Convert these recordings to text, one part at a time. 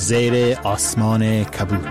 زیر آسمان کبود.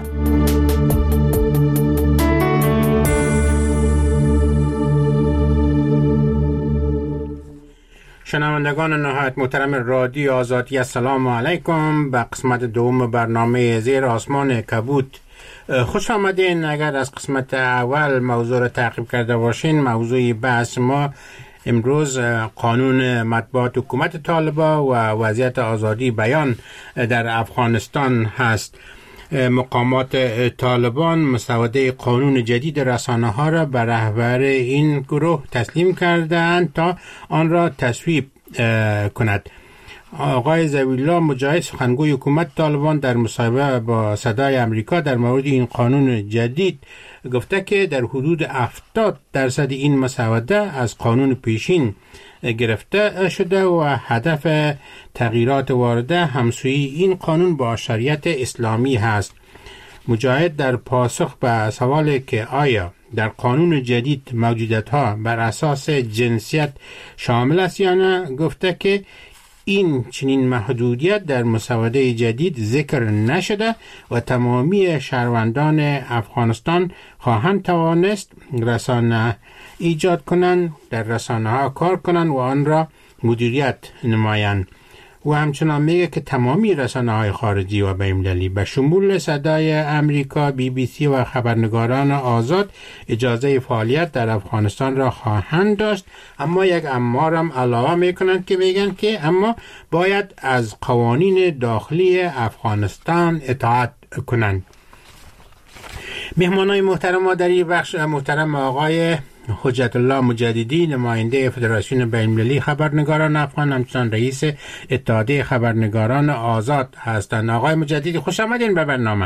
شنوندگان نهایت محترم رادیو آزادی، السلام علیکم. به قسمت دوم برنامه زیر آسمان کبود خوش آمدین. اگر از قسمت اول موضوع را تعقیب کرده باشین، موضوع بحث ما امروز قانون مطبوعات حکومت طالبان و وضعیت آزادی بیان در افغانستان هست. مقامات طالبان مسوده قانون جدید رسانه ها را به رهبر این گروه تسلیم کردند تا آن را تصویب کند. آقای ضوی‌الله مجاهد، سخنگوی حکومت طالبان، در مصاحبه با صدای امریکا در مورد این قانون جدید گفته که در حدود 70% این مسوده از قانون پیشین گرفته شده و هدف تغییرات وارده همسویی این قانون با شریعت اسلامی هست. مجاهد در پاسخ به سوالی که آیا در قانون جدید موجودیت‌ها بر اساس جنسیت شامل است یا نه، گفته که این چنین محدودیت در مسوده جدید ذکر نشده و تمامی شهروندان افغانستان خواهند توانست رسانه ایجاد کنند، در رسانه ها کار کنند و آن را مدیریت نمایند. و همچنان میگه که تمامی رسانه های خارجی و بین‌المللی به شمول صدای امریکا، BBC و خبرنگاران آزاد اجازه فعالیت در افغانستان را خواهند داشت، اما یک امارم علاوه میکنند که میگن که اما باید از قوانین داخلی افغانستان اطاعت کنند. مهمانای محترم ما در این بخش محترم آقای حجت الله مجددی، نماینده فدراسیون بین‌المللی خبرنگاران افغان، همچنان رئیس اتحادیه خبرنگاران آزاد هستند. آقای مجددی خوش آمدین به برنامه.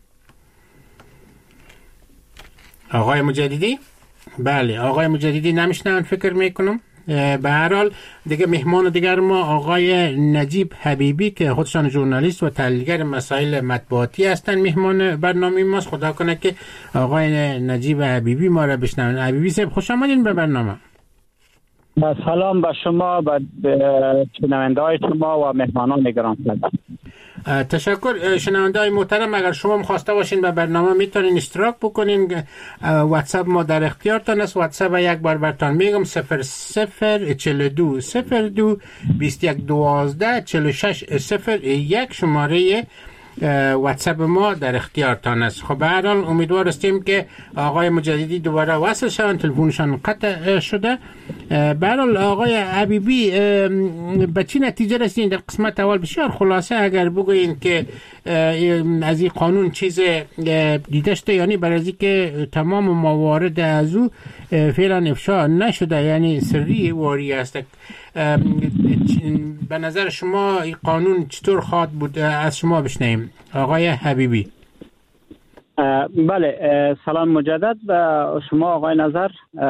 آقای مجددی؟ بله، آقای مجددی نمیشنن فکر میکنم. به هر حال دیگه مهمان دیگر ما آقای نجیب حبیبی که خودشان ژورنالیست و تحلیلگر مسائل مطبوعاتی هستند مهمان برنامه ماست. خدا کنه که آقای نجیب حبیبی ما را بشنون. حبیبی صاحب خوش آمدین به برنامه. سلام به شما، به شنونده‌های شما و مهمانان گرامی. تشکر. شنونده‌های محترم، اگر شما خواسته باشین به برنامه میتونین اشتراک بکنین. واتساپ ما در اختیارتان است. واتساپ یک بار براتون میگم: 0042 02 21 12 46 01 شماره واتساپ ما در اختیارتان است. خب به هر حال امیدوار هستیم که آقای مجددی دوباره وصل شوند، تلفنشان قطع شده. به هر حال آقای حبیبی، به چی نتیجه رسیدین در قسمت اول؟ بسیار خلاصه اگر بگوین که از این قانون چیز دیده شده، یعنی برای از که تمام موارد از او فعلا افشا نشده، یعنی سری واری است. به نظر شما این قانون چطور خواهد بود؟ از شما بشنیم آقای حبیبی. بله، سلام مجدد به شما آقای نظر.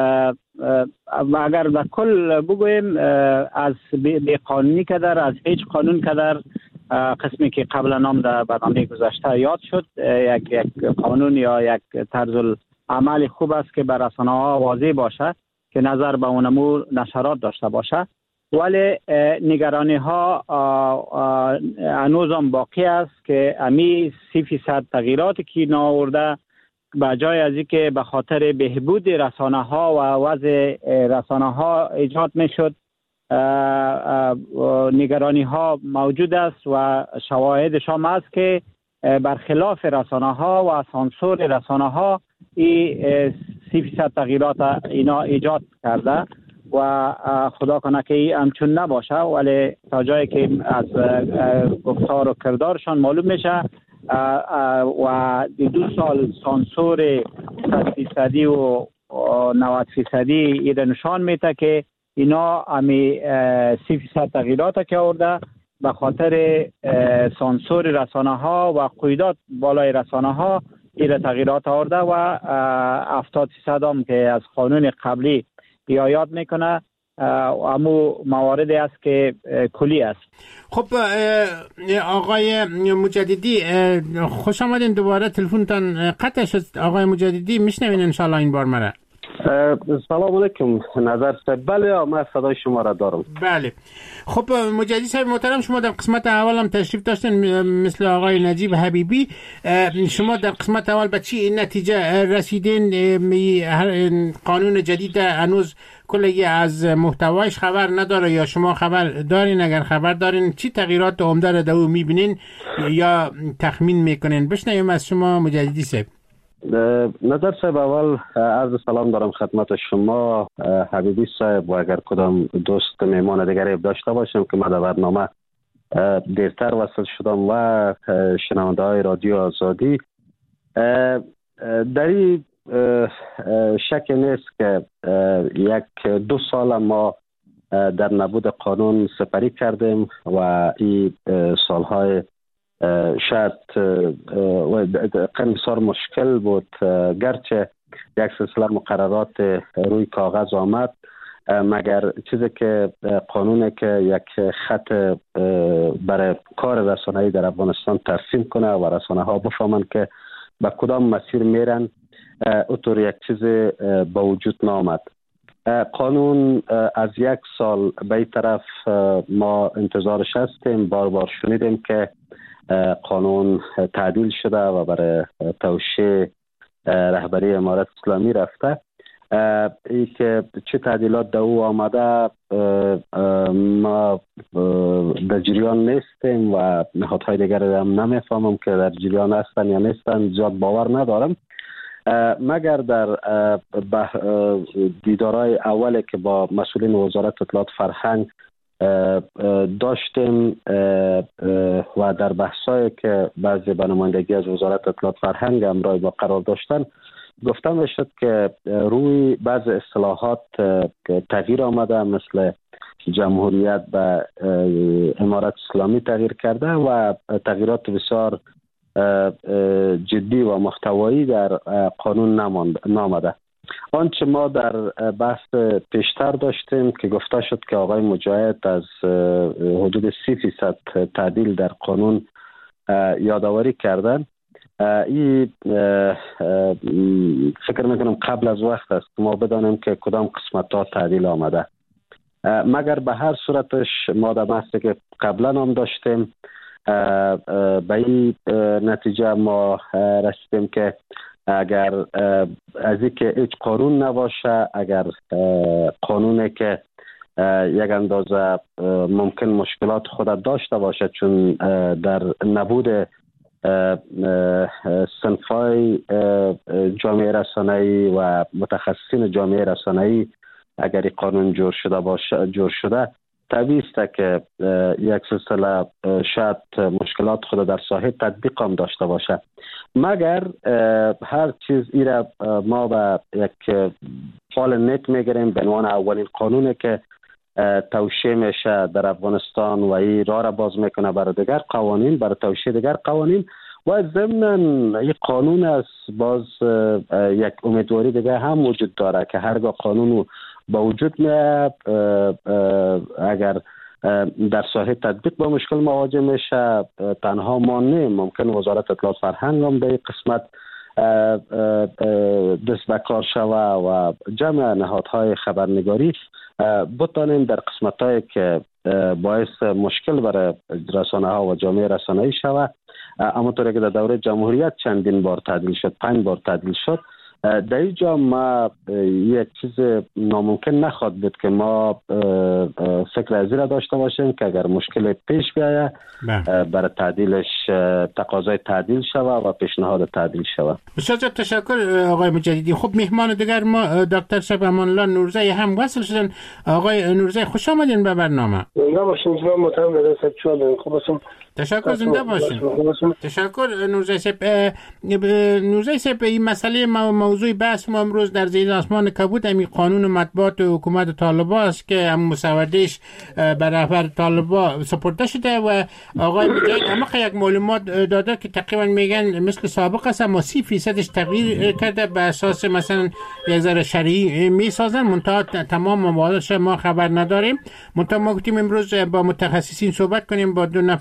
اگر به کل بگویم، از بی قانونی که در از هیچ قانون که در قسمی که قبلا نام در برنامه گذشته یاد شد، یک قانون یا یک طرز عمل خوب است که بر رسانه ها واضح باشه که نظر به اونمو نشرات داشته باشه، ولی نگرانی ها هنوز هم باقی است که امی 30% تغییراتی که اینا آورده به جای از اینکه به خاطر بهبود رسانه ها و وضع رسانه ها ایجاد میشد، نگرانی ها موجود است و شواهدش هم است که برخلاف رسانه ها و سانسور رسانه ها این 30% تغییرات اینا ایجاد کرده و خدا کنه که همچون نباشه، ولی تا جایی که از گفتار و کردارشان معلوم میشه و 2 سال سانسور 100% و 90% ایره نشان میده که اینا همی 30% تغییرات که آورده به خاطر سانسور رسانه ها و قیودات بالای رسانه ها ایره تغییرات آورده و 70% هم که از قانون قبلی رعایت میکنه. امو مواردی است که کلی است. خب آقای مجددی خوش آمدین. دوباره تلفنتان قطع شد. آقای مجددی میشنوین ان شاء الله این بار مرا؟ سلام علیکم نظر صاحب. بله من صدای شما را دارم. بله خب مجددی صاحب محترم، شما در قسمت اول هم تشریف داشتین مثل آقای نجیب حبیبی. شما در قسمت اول به چی نتیجه رسیدین؟ قانون جدید هنوز کلی از محتوایش خبر نداره یا شما خبر دارین؟ اگر خبر دارین چی تغییرات عمده را در او میبینین یا تخمین میکنین؟ بشنویم از شما مجددی صاحب. نظر صاحب اول عرض سلام دارم خدمت شما حبیبی صاحب و اگر کدام دوست میمان دیگری داشته باشم که من در برنامه دیرتر وصل شدم و شنونده های رادیو آزادی، در این شک نیست که 1-2 سال ما در نبود قانون سپری کردیم و این سالهای شاید بسیار مشکل بود، گرچه یک سلسله مقررات روی کاغذ آمد، مگر چیزی که قانونه که یک خط برای کار رسانه‌ای در افغانستان ترسیم کنه و رسانه ها بفهمن که به کدام مسیر میرن، اونطور یک چیز به وجود نامد. قانون از 1 سال به این طرف ما انتظارش هستیم، بار شنیدیم که قانون تعدیل شده و برای توشیح رهبری امارت اسلامی رفته. ای که چه تعدیلات در او آمده ما در جریان نیستیم و نهادهای دیگر هم نمیفهمم که در جریان هستن یا نیستن، زیاد باور ندارم، مگر در دیدارهای اولی که با مسئولین وزارت اطلاعات فرهنگ داشتیم و در بحثایی که بعضی به نمایندگی از وزارت اطلاعات فرهنگ همراه با قرار داشتن گفتم میشد که روی بعضی اصطلاحات تغییر آمده، مثل جمهوریت به امارت اسلامی تغییر کرده و تغییرات بسیار جدی و محتوایی در قانون نامده. آنچه ما در بحث پیشتر داشتیم که گفته شد که آقای مجاهد از حدود 30% تعدیل در قانون یادآوری کردن، این فکر میکنم قبل از وقت است ما بدانیم که کدام قسمت ها تعدیل آمده، مگر به هر صورتش ما در بحثی که قبلا هم داشتیم به این نتیجه ما رسیدیم که اگر از اینکه هیچ قانون نباشه، اگر قانونی که یک اندازه ممکن مشکلات خود داشته باشه، چون در نبود صنفای جامعه رسانه‌ای و متخصصین جامعه رسانه‌ای اگر این قانون جور شده طبیعی است که یک سلسله شاید مشکلات خود در ساحه تطبیق هم داشته باشه، مگر هر چیز ایره ما به یک فال نت میگیریم به عنوان اولین قانونی که توشیح میشه در افغانستان و این راه را باز میکنه برای دیگر قوانین، برای توشیح دیگر قوانین و ضمن این قانون است. باز یک امیدواری دیگه هم وجود داره که هرگاه قانون با وجود میاد اگر در ساحه تطبیق با مشکل مواجه میشه، تنها ما نه، ممکن وزارت اطلاعات فرهنگ هم به این قسمت دست به کار شوه و جمع نهادهای خبرنگاری بتانیم در قسمت‌هایی که باعث مشکل برای رسانه ها و جامعه رسانه‌ای شوه، همونطوری که در دوره جمهوریت چندین بار تعدیل شد، 5 بار تعدیل شد، در اینجا ما یک چیز ناممکن نخواد بود که ما فکر از این را داشته باشیم که اگر مشکل پیش بیاید برای تعدیلش تقاضای تعدیل شوه و پیشنهاد تعدیل شوه. بسیار تشکر آقای مجددی. خب مهمان دیگر ما دکتر صاحب امان الله نورزی هم وصل شدن. آقای نورزی خوش آمدین به برنامه. زنده باشین جناب محترم رضا صاحب. چون خوب هستم. تشکر، زنده باشین. تشکر نورزی صاحب. نورزی صاحب این مسئله موضوع بحث ما امروز در زیر آسمان کبود همین قانون مطبوعات حکومت طالبان است که هم مسودهش بر رهبر طالبان سپرده شده و آقای مجاهد هم یک معلومات داده که تقریبا میگن مثل سابق است، اما 30% تغییر کرده به اساس مثلا یک ذره شرعی میسازن، منتها تمام موادش ما خبر نداریم. منتها ما گفتیم امروز با متخصصین صحبت کنیم، با 2 نفر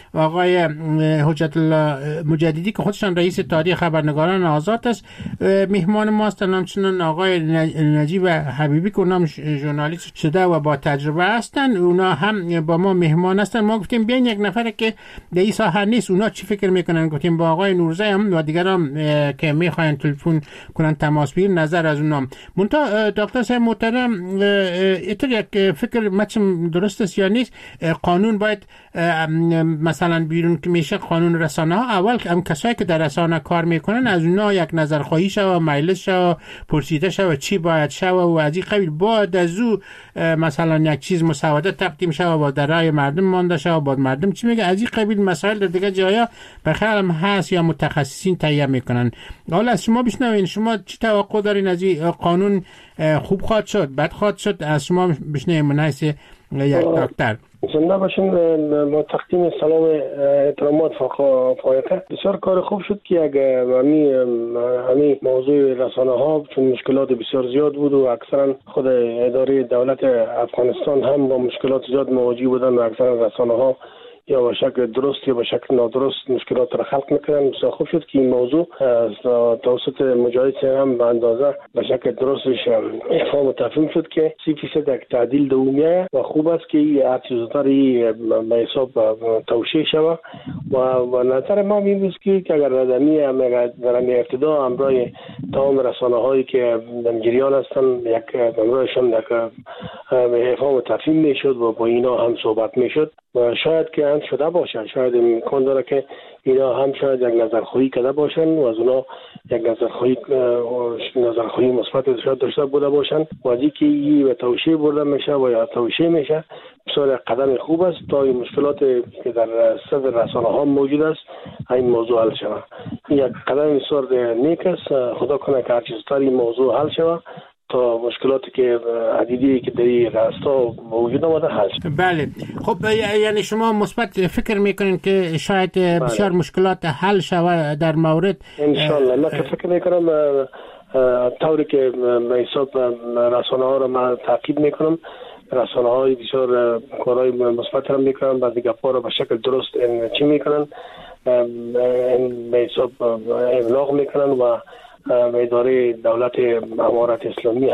آقای حجت الله مجددی که خودشان رئیس اتحادیه خبرنگاران آزاد است مهمان ما هستند، همچنین آقای نجیب حبیبی که اونها ژورنالیست شده و با تجربه هستند، اونا هم با ما مهمان هستند. ما گفتیم بیاین یک نفر که در این ساحه نیست اونا چی فکر میکنن، گفتیم با آقای نورزی هم و دیگران که میخواین تلفن کنن تماس بگیرن نظر از اونها. منتها دکتر صاحب محترم اینطور یک فکر مچم درست است یا نیست؟ قانون باید مثلا بیرون که میشه قانون رسانه ها اول هم کسایی که در رسانه کار میکنن از اونها یک نظرخواهی شوه، مجلس شوه، پرسیده شوه چی باید شوه و از این قبیل بعد از او مثلا یک چیز مسوده تقدیم شوه و در رای مردم مانده شوه بعد مردم چی میگه. از این قبیل مسائل در دیگه جایا به خیالم هست یا متخصصین تهیه میکنن. حالا از شما بشنوین، شما چی توقع دارین از این قانون؟ خوب خواهد شد، بد خواهد شد؟ از شما بشنویم من حیث یک دکتر. زنده باشین. با تقدیم سلام احترامات فایقه. بسیار کار خوب شد که اگه همین موضوع رسانه ها چون مشکلات بسیار زیاد بود و اکثرا خود اداره دولت افغانستان هم با مشکلات زیاد مواجه بودن و اکثرا رسانه ها یا به شکل درست یا به شکل نادرست مشکلات را خلق میکنن. بسیار خوب شد که این موضوع توسط مجاهد هم به اندازه به شکل درستش افهام و تفهیم شد که 30% یک تعدیل دومیه و خوب است که هر چیز زودتر به حساب توشیح شود و نظر ما این است که اگر در ابتدا همراه تمام رسانه هایی که در جریان هستن یک همراهشان یک افهام و تفهیم میشد و با اینا هم صحبت میشد و شاید که هم شده باشن، شاید امکان داره که اینا هم شاید یک نظرخواهی کرده باشن و از اونا یک نظرخواهی مثبت شاید داشته بوده باشن و از اینکه این به توشیح برده میشه و یا توشیح میشه بسیار قدم خوب است تا این مشکلات که در صدر رسانه ها موجود است این موضوع حل شود. یک قدم بسیار نیک است. خدا کنه که هر چیز تر این موضوع حل شود تا مشکلاتی که عدیدی که در این راستا موجود آمده حل شد. بله. خب یعنی شما مثبت فکر میکنین که شاید بسیار مشکلات حل شود در مورد ان شاء الله. من فکر میکنم طوری که به حساب رسانه ها را من تعقیب میکنم، رسانه های بسیار کارهای مثبت را میکنن، بعضی گپا را به شکل درست چی میکنن به حساب ابلاغ میکنن و اداره دولت امارت اسلامی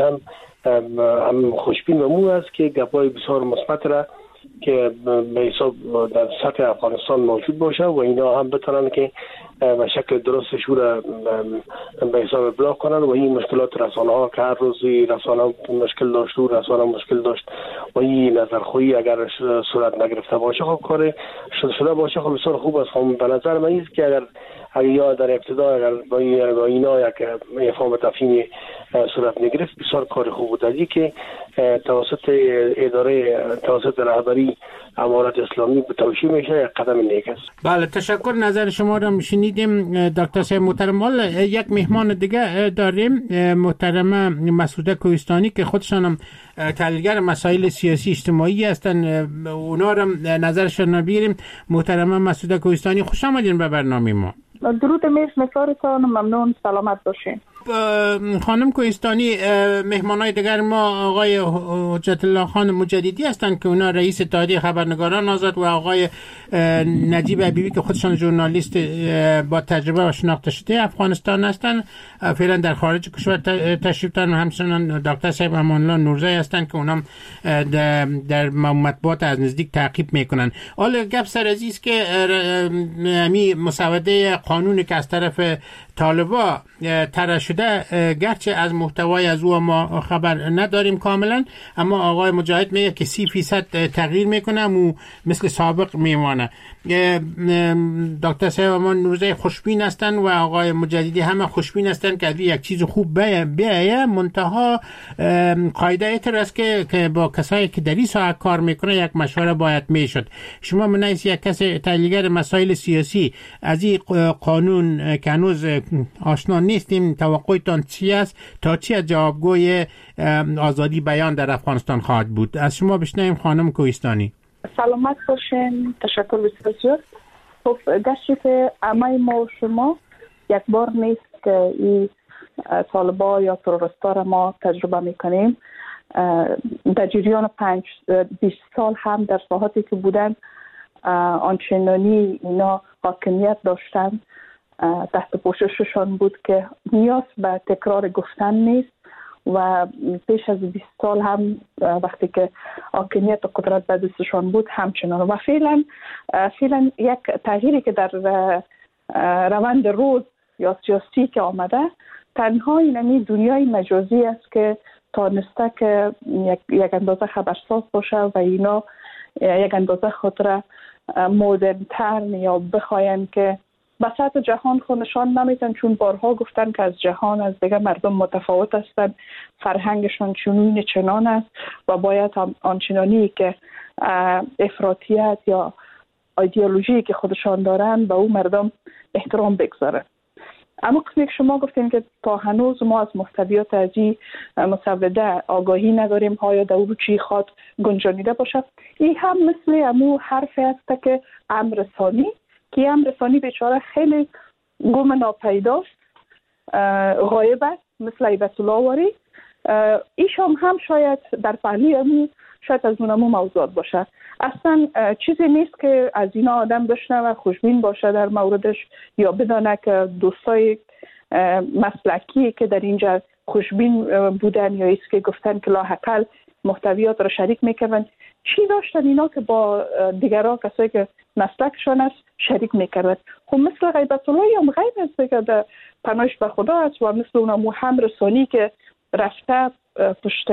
هم خوشبین و مو است که گپای بسیار مثبت را که به حساب در سطح افغانستان موجود باشه و اینا هم بتونن که به شکل درستش را به حساب ابلاغ کنن و این مشکلات رسانه ها که هر روز رسانه مشکل داشت و رسانه مشکل داشت و این نظرخواهی اگر صورت نگرفته باشه خب کار شده باشه خب بسیار خوب است. خب به نظر من است که اگر یا در ابتدا اگر با اینا یک افهام تفهیم صورت نگرفت بسیار کار خوب بود. ازی که توسط اداره توسط رهبری امارت اسلامی به توشیح میشه قدم نیک است. بله تشکر. نظر شما را شنیدیم دکتر صاحب محترم. یک مهمان دیگه داریم محترمه مسعوده کوهستانی که خودشان هم تحلیلگر مسائل سیاسی اجتماعی هستن، اونا را نظرشون بگیریم. محترمه مسعوده کوهستانی خوش آمدین به برنامه ما. درود مثارتان، ممنون، سلامت باشین. خانم کوهستانی مهمانای دیگر ما آقای حجت الله خان مجددی هستند که اونا رئیس اتحادیه خبرنگاران آزاد و آقای نجیب حبیبی که خودشان ژورنالیست با تجربه و شناخته شده افغانستان هستند، فعلا در خارج کشور تشریف دارن. همچنین دکتر صاحب امان الله نورزی هستند که اونا در مطبوعات از نزدیک تعقیب میکنن. حالا گپ سر عزیز که می مسوده قانونی که از طرف طالبا طرح شده گرچه از محتوای از او ما خبر نداریم کاملا، اما آقای مجاهد میگه که 30% تغییر میکنه و مثل سابق میمانه. دکتر صاحب امان نورزی خوشبین هستن و آقای مجددی همه خوشبین هستن که یک چیز خوب بیایه. منتها قاعده ایتر است که با کسایی که در این ساعت کار میکنه یک مشوره باید میشد. شما منیس یک کس تحلیلگر مسائل سیاسی از این قانون که هنوز آشنا نیستیم، توقعتان چی است؟ تا چی جوابگوی آزادی بیان در افغانستان خواهد بود؟ از شما بشنویم خانم کوهستانی. سلامت باشین. تشکر بسیار. خب گشت همه ما و شما یک بار نیست که این طالبا یا تروریستا را ما تجربه میکنیم. در جریان 20 سال هم در ساحاتی که بودن آنچنانی اینا حاکمیت داشتن، تحت پوشششان بود که نیاز به تکرار گفتن نیست و پیش از 20 سال هم وقتی که حاکمیت و قدرت به دستشان بود همچنان. و فعلا یک تغییری که در روند روز یا سیاسی که آمده، تنها اینمی دنیای مجازی است که تانسته که یک اندازه خبرساز باشه و اینا یک اندازه خاطر مدرن‌تر یا بخواین که به سطح جهان خودشان نمیتن، چون بارها گفتن که از جهان، از دیگه مردم متفاوت هستند، فرهنگشان چنین چنان است و باید آنچنانی که افراطیت یا ایدئولوژی که خودشان دارن به او مردم احترام بگذارن. اما قسمی که شما گفتین که تا هنوز ما از محتویات از این مسوده آگاهی نداریم، ها در او چی خواد گنجانیده باشه، این هم مثل امو حرفی است که امرسانی که امرسانی بیچاره خیلی گم ناپیداست، غایب است، مثل ایبت الله واری. ایشان هم شاید در پهلوی امو شاید از اونمو موضوعات باشه. اصلا چیزی نیست که از اینا آدم بشنه و خوشبین باشه در موردش یا بدانه که دوستای مسلکی که در اینجا خوشبین بودن یا ایست که گفتن که لاحقل محتویات را شریک میکنن، چی داشتن اینا که با دیگرها کسایی که مسلکشان است شریک میکردن؟ خب مثل غیبت الله هم غیب است که در پناهش به خدا است و مثل اونمو هم رسانی که رفته پشت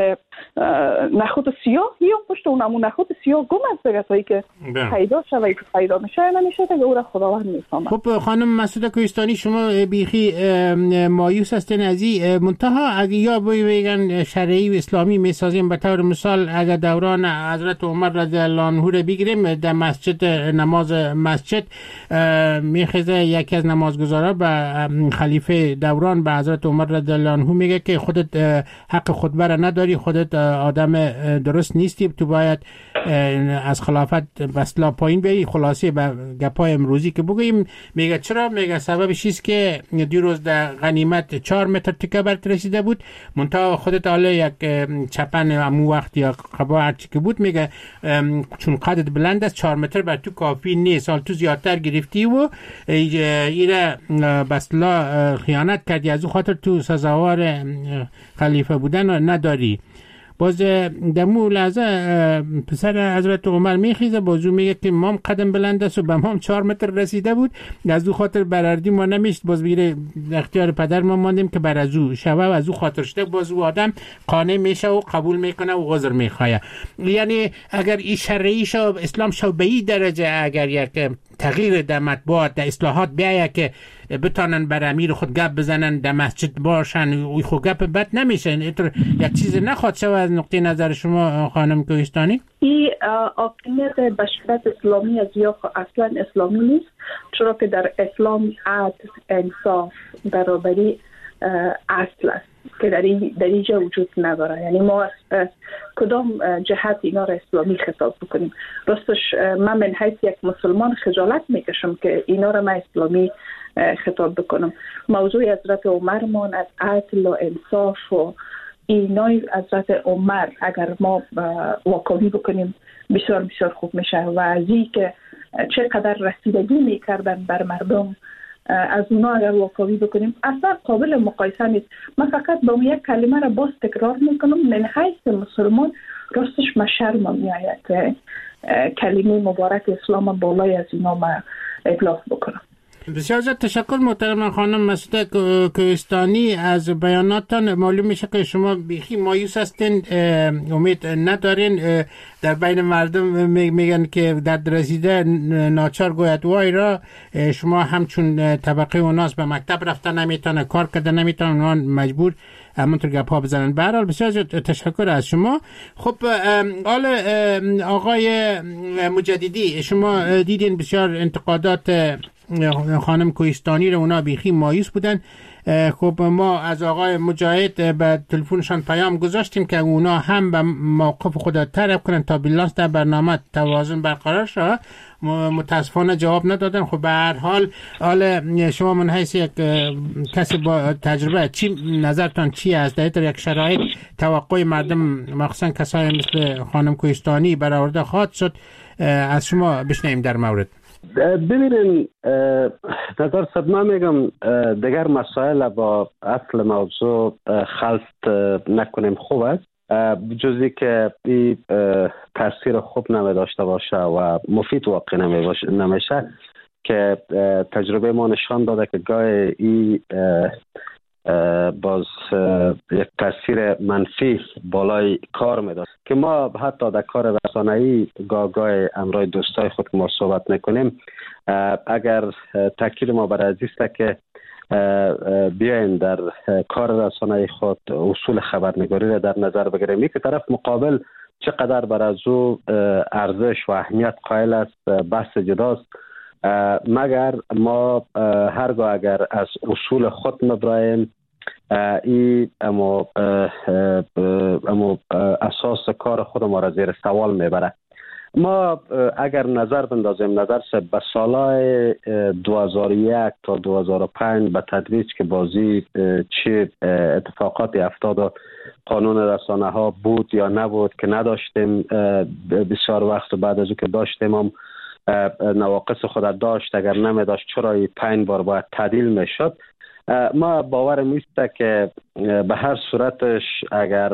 نخود سیاه یا پشت اونمو نخود سیاه گم است دیگه تایی که پیدا شوه که پیدا میشه نمیشه دیگه او را خداوند میفهمه. خب خانم مسعوده کوهستانی، شما بیخی مایوس هستین از این منتها اگه یا بگن شرعی و اسلامی میسازیم، به طور مثال اگر دوران حضرت عمر رضی الله عنه رو بگیریم، در مسجد نماز مسجد میخیزه یکی از نمازگزارا به خلیفه دوران به حضرت عمر رضی الله عنه میگه که خودت حق خطبه را نداری، خودت آدم درست نیستی، تو باید از خلافت بسلا پایین بیایی. خلاصه به گپای امروزی که بگوییم میگه چرا؟ میگه سببش است که دیروز در غنیمت 4 متر تکه برت رسیده بود، منتها خودت حالا یک چپن امو وقت یا قبا هرچی که بود، میگه چون قدت بلند است 4 متر بر تو کافی نیست، حال تو زیادتر گرفتی و ایره بسلا خیانت کردی، از او خاطر تو سزاوار خلیفه بودن نداری. باز دمو لحظه پسر حضرت عمر میخیزه، بازو میگه که مام قدم بلند است و به مام 4 متر رسیده بود، از او خاطر برردی ما نمیشت، باز بگیره اختیار پدر ما ماندیم که بر از او شوه و از او خاطر شده، باز او آدم قانع میشه و قبول میکنه و عذر میخواه. یعنی اگر این شرعی شو اسلام شو به این درجه اگر یک تغییر در مطبوعات در اصلاحات بیایه که بتانن بر امیر خود گپ بزنن، در مسجد باشن، اوی خود گپ بد نمیشه، یک چیز نخواد شو از نقطه نظر شما خانم کوهستانی؟ این حاکمیت بشریت اسلامی از یا اصلا اسلامی نیست، چرا که در اسلام عدل، انصاف، برابری اصل است که در اینجا وجود نداره. یعنی ما از کدام جهت اینا را اسلامی خطاب بکنیم؟ راستش من من حیث یک مسلمان خجالت میکشم که اینا را من اسلامی خطاب بکنم. موضوع حضرت عمرمان از عدل و انصاف و اینای حضرت عمر اگر ما واکاوی بکنیم بسیار بسیار خوب میشه و از این که چقدر رسیدگی میکردن بر مردم از اونا اگر واکاوی بکنیم اصلا قابل مقایسه نیست. من فقط با یک کلمه را باز تکرار میکنم، من حیث مسلمان راستش من شرمم میآید که کلمه مبارک اسلام بالای از اینا ما ابلاغ بکنم. بسیار زیاد تشکر محترم خانم مسعوده کوهستانی. از بیاناتتان معلوم میشه که شما بیخی مایوس هستین، امید ندارین. در بین مردم میگن که درد رسیده ناچار گوید وای را، شما همچون طبقه اوناس به مکتب رفتن نمیتونه، کار کرده نمیتونه، اونها مجبور همونطور گپ ها بزنن. به هر حال بسیار تشکر از شما. خب حال آقای مجددی، شما دیدین بسیار انتقادات خانم کوهستانی رو، اونا بیخی مایوس بودن. خب ما از آقای مجاهد به تلفنشان پیام گذاشتیم که اونا هم به موقف خود طرح کنن تا بالانس در برنامه توازن برقرار شد. متاسفانه جواب ندادن. خب به هر حال شما من حیث یک کسی با تجربه نظرتان چی است؟ در یک شرایط توقع مردم مخصوصا کسای مثل خانم کوهستانی برآورده خواهد شد؟ از شما بشنویم در مورد. ببینین نظر صدمه میگم دیگر مسائل با اصل موضوع خلط نکنیم خوب است، جزی که این تاثیر خوب نمی داشته باشه و مفید واقع نمیشه که تجربه ما نشان داده که گاهی این باز یک تاثیر منفی بالای کار میده که ما حتی در کار رسانه‌ای گاهی امرای دوستای خود که ما صحبت میکنیم، اگر تاکید ما بر از است که بیاین در کار رسانه‌ای خود اصول خبرنگاری را در نظر بگیریم که طرف مقابل چقدر بر از او ارزش و اهمیت قائل است بحث جداست، مگر ما هرگاه اگر از اصول خود مبرایم ای اما اساس کار خود ما را زیر سوال میبره. ما اگر نظر بندازیم نظر به سالهای 2001 تا 2005 به تدریج که بازی چه اتفاقاتی افتاد و قانون رسانه ها بود یا نبود که نداشتیم، بسیار وقت بعد از او که داشتیم هم نواقص خود داشت، اگر نمی داشت چرا 5 بار باید تعدیل می شد. ما باورم نیست که به هر صورتش اگر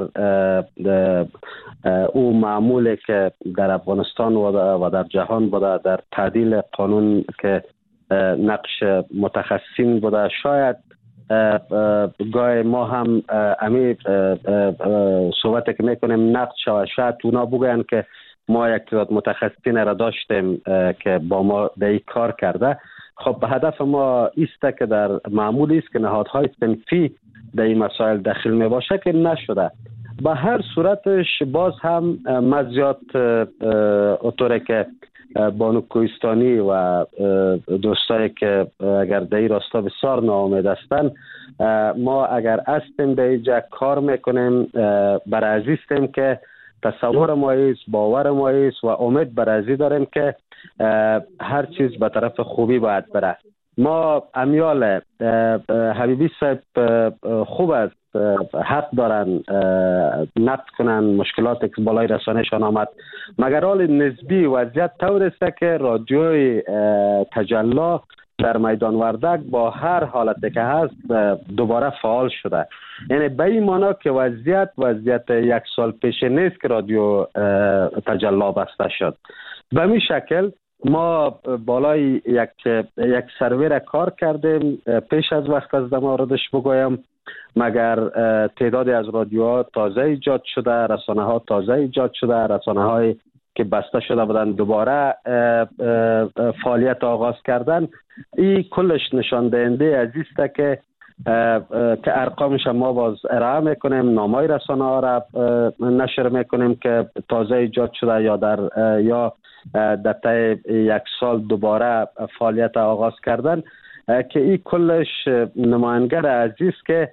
او معمولی که در افغانستان و در جهان بوده در تعدیل قانون که نقش متخصصین بوده، شاید گاهی ما هم امی صحبت که میکنیم نقد شود، شاید اونا بگوین که ما یک تعداد متخصصین را داشتیم که با ما در این کار کرده. خب به هدف ما است که در معمولی است که نهادهای صنفی در این مسائل داخل می باشه که نشده. به هر صورتش باز هم مزیات اطوره که بانو کوهستانی و دوستایی که اگر در این راستا بسیار ناامید هستند، ما اگر هستیم در اینجا کار میکنیم برای عزیزیم که تصور ما است، باور ما است و امید بر ازی داریم که هر چیز به طرف خوبی باید بره. ما امیال حبیبی صاحب خوب است، حق دارن نقد کنن مشکلاتی که بالای رسانه‌شان آمد، مگر حال نسبی وضعیت طور است که رادیوی تجلی در میدان وردک با هر حالتی که هست دوباره فعال شده. یعنی به این معنا که وضعیت یک سال پیش نیست که رادیو تجلی بسته شد. به می شکل ما بالای یک سرویر کار کردیم پیش از وقت از موردش بگویم، مگر تعدادی از رادیوها تازه ایجاد شده، رسانه ها تازه ایجاد شده، رسانه های که بسته شده بودن دوباره فعالیت آغاز کردن. این کلش نشان دهنده عزیزه که ارقامش ما باز ارائه میکنیم، نامای رسانه ها را نشر میکنیم که تازه ایجاد شده یا در طی یک سال دوباره فعالیت آغاز کردن، که این کلش نماینگر عزیز که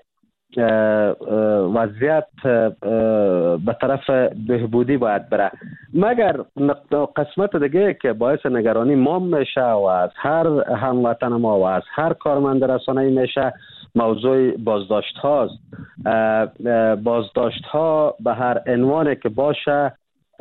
وضعیت به طرف بهبودی باید بره. مگر قسمت دیگه که باعث نگرانی ما میشه و از هر هموطن ما و از هر کارمند رسانه‌ای میشه موضوع بازداشت هاست. بازداشت ها به هر عنوانی که باشه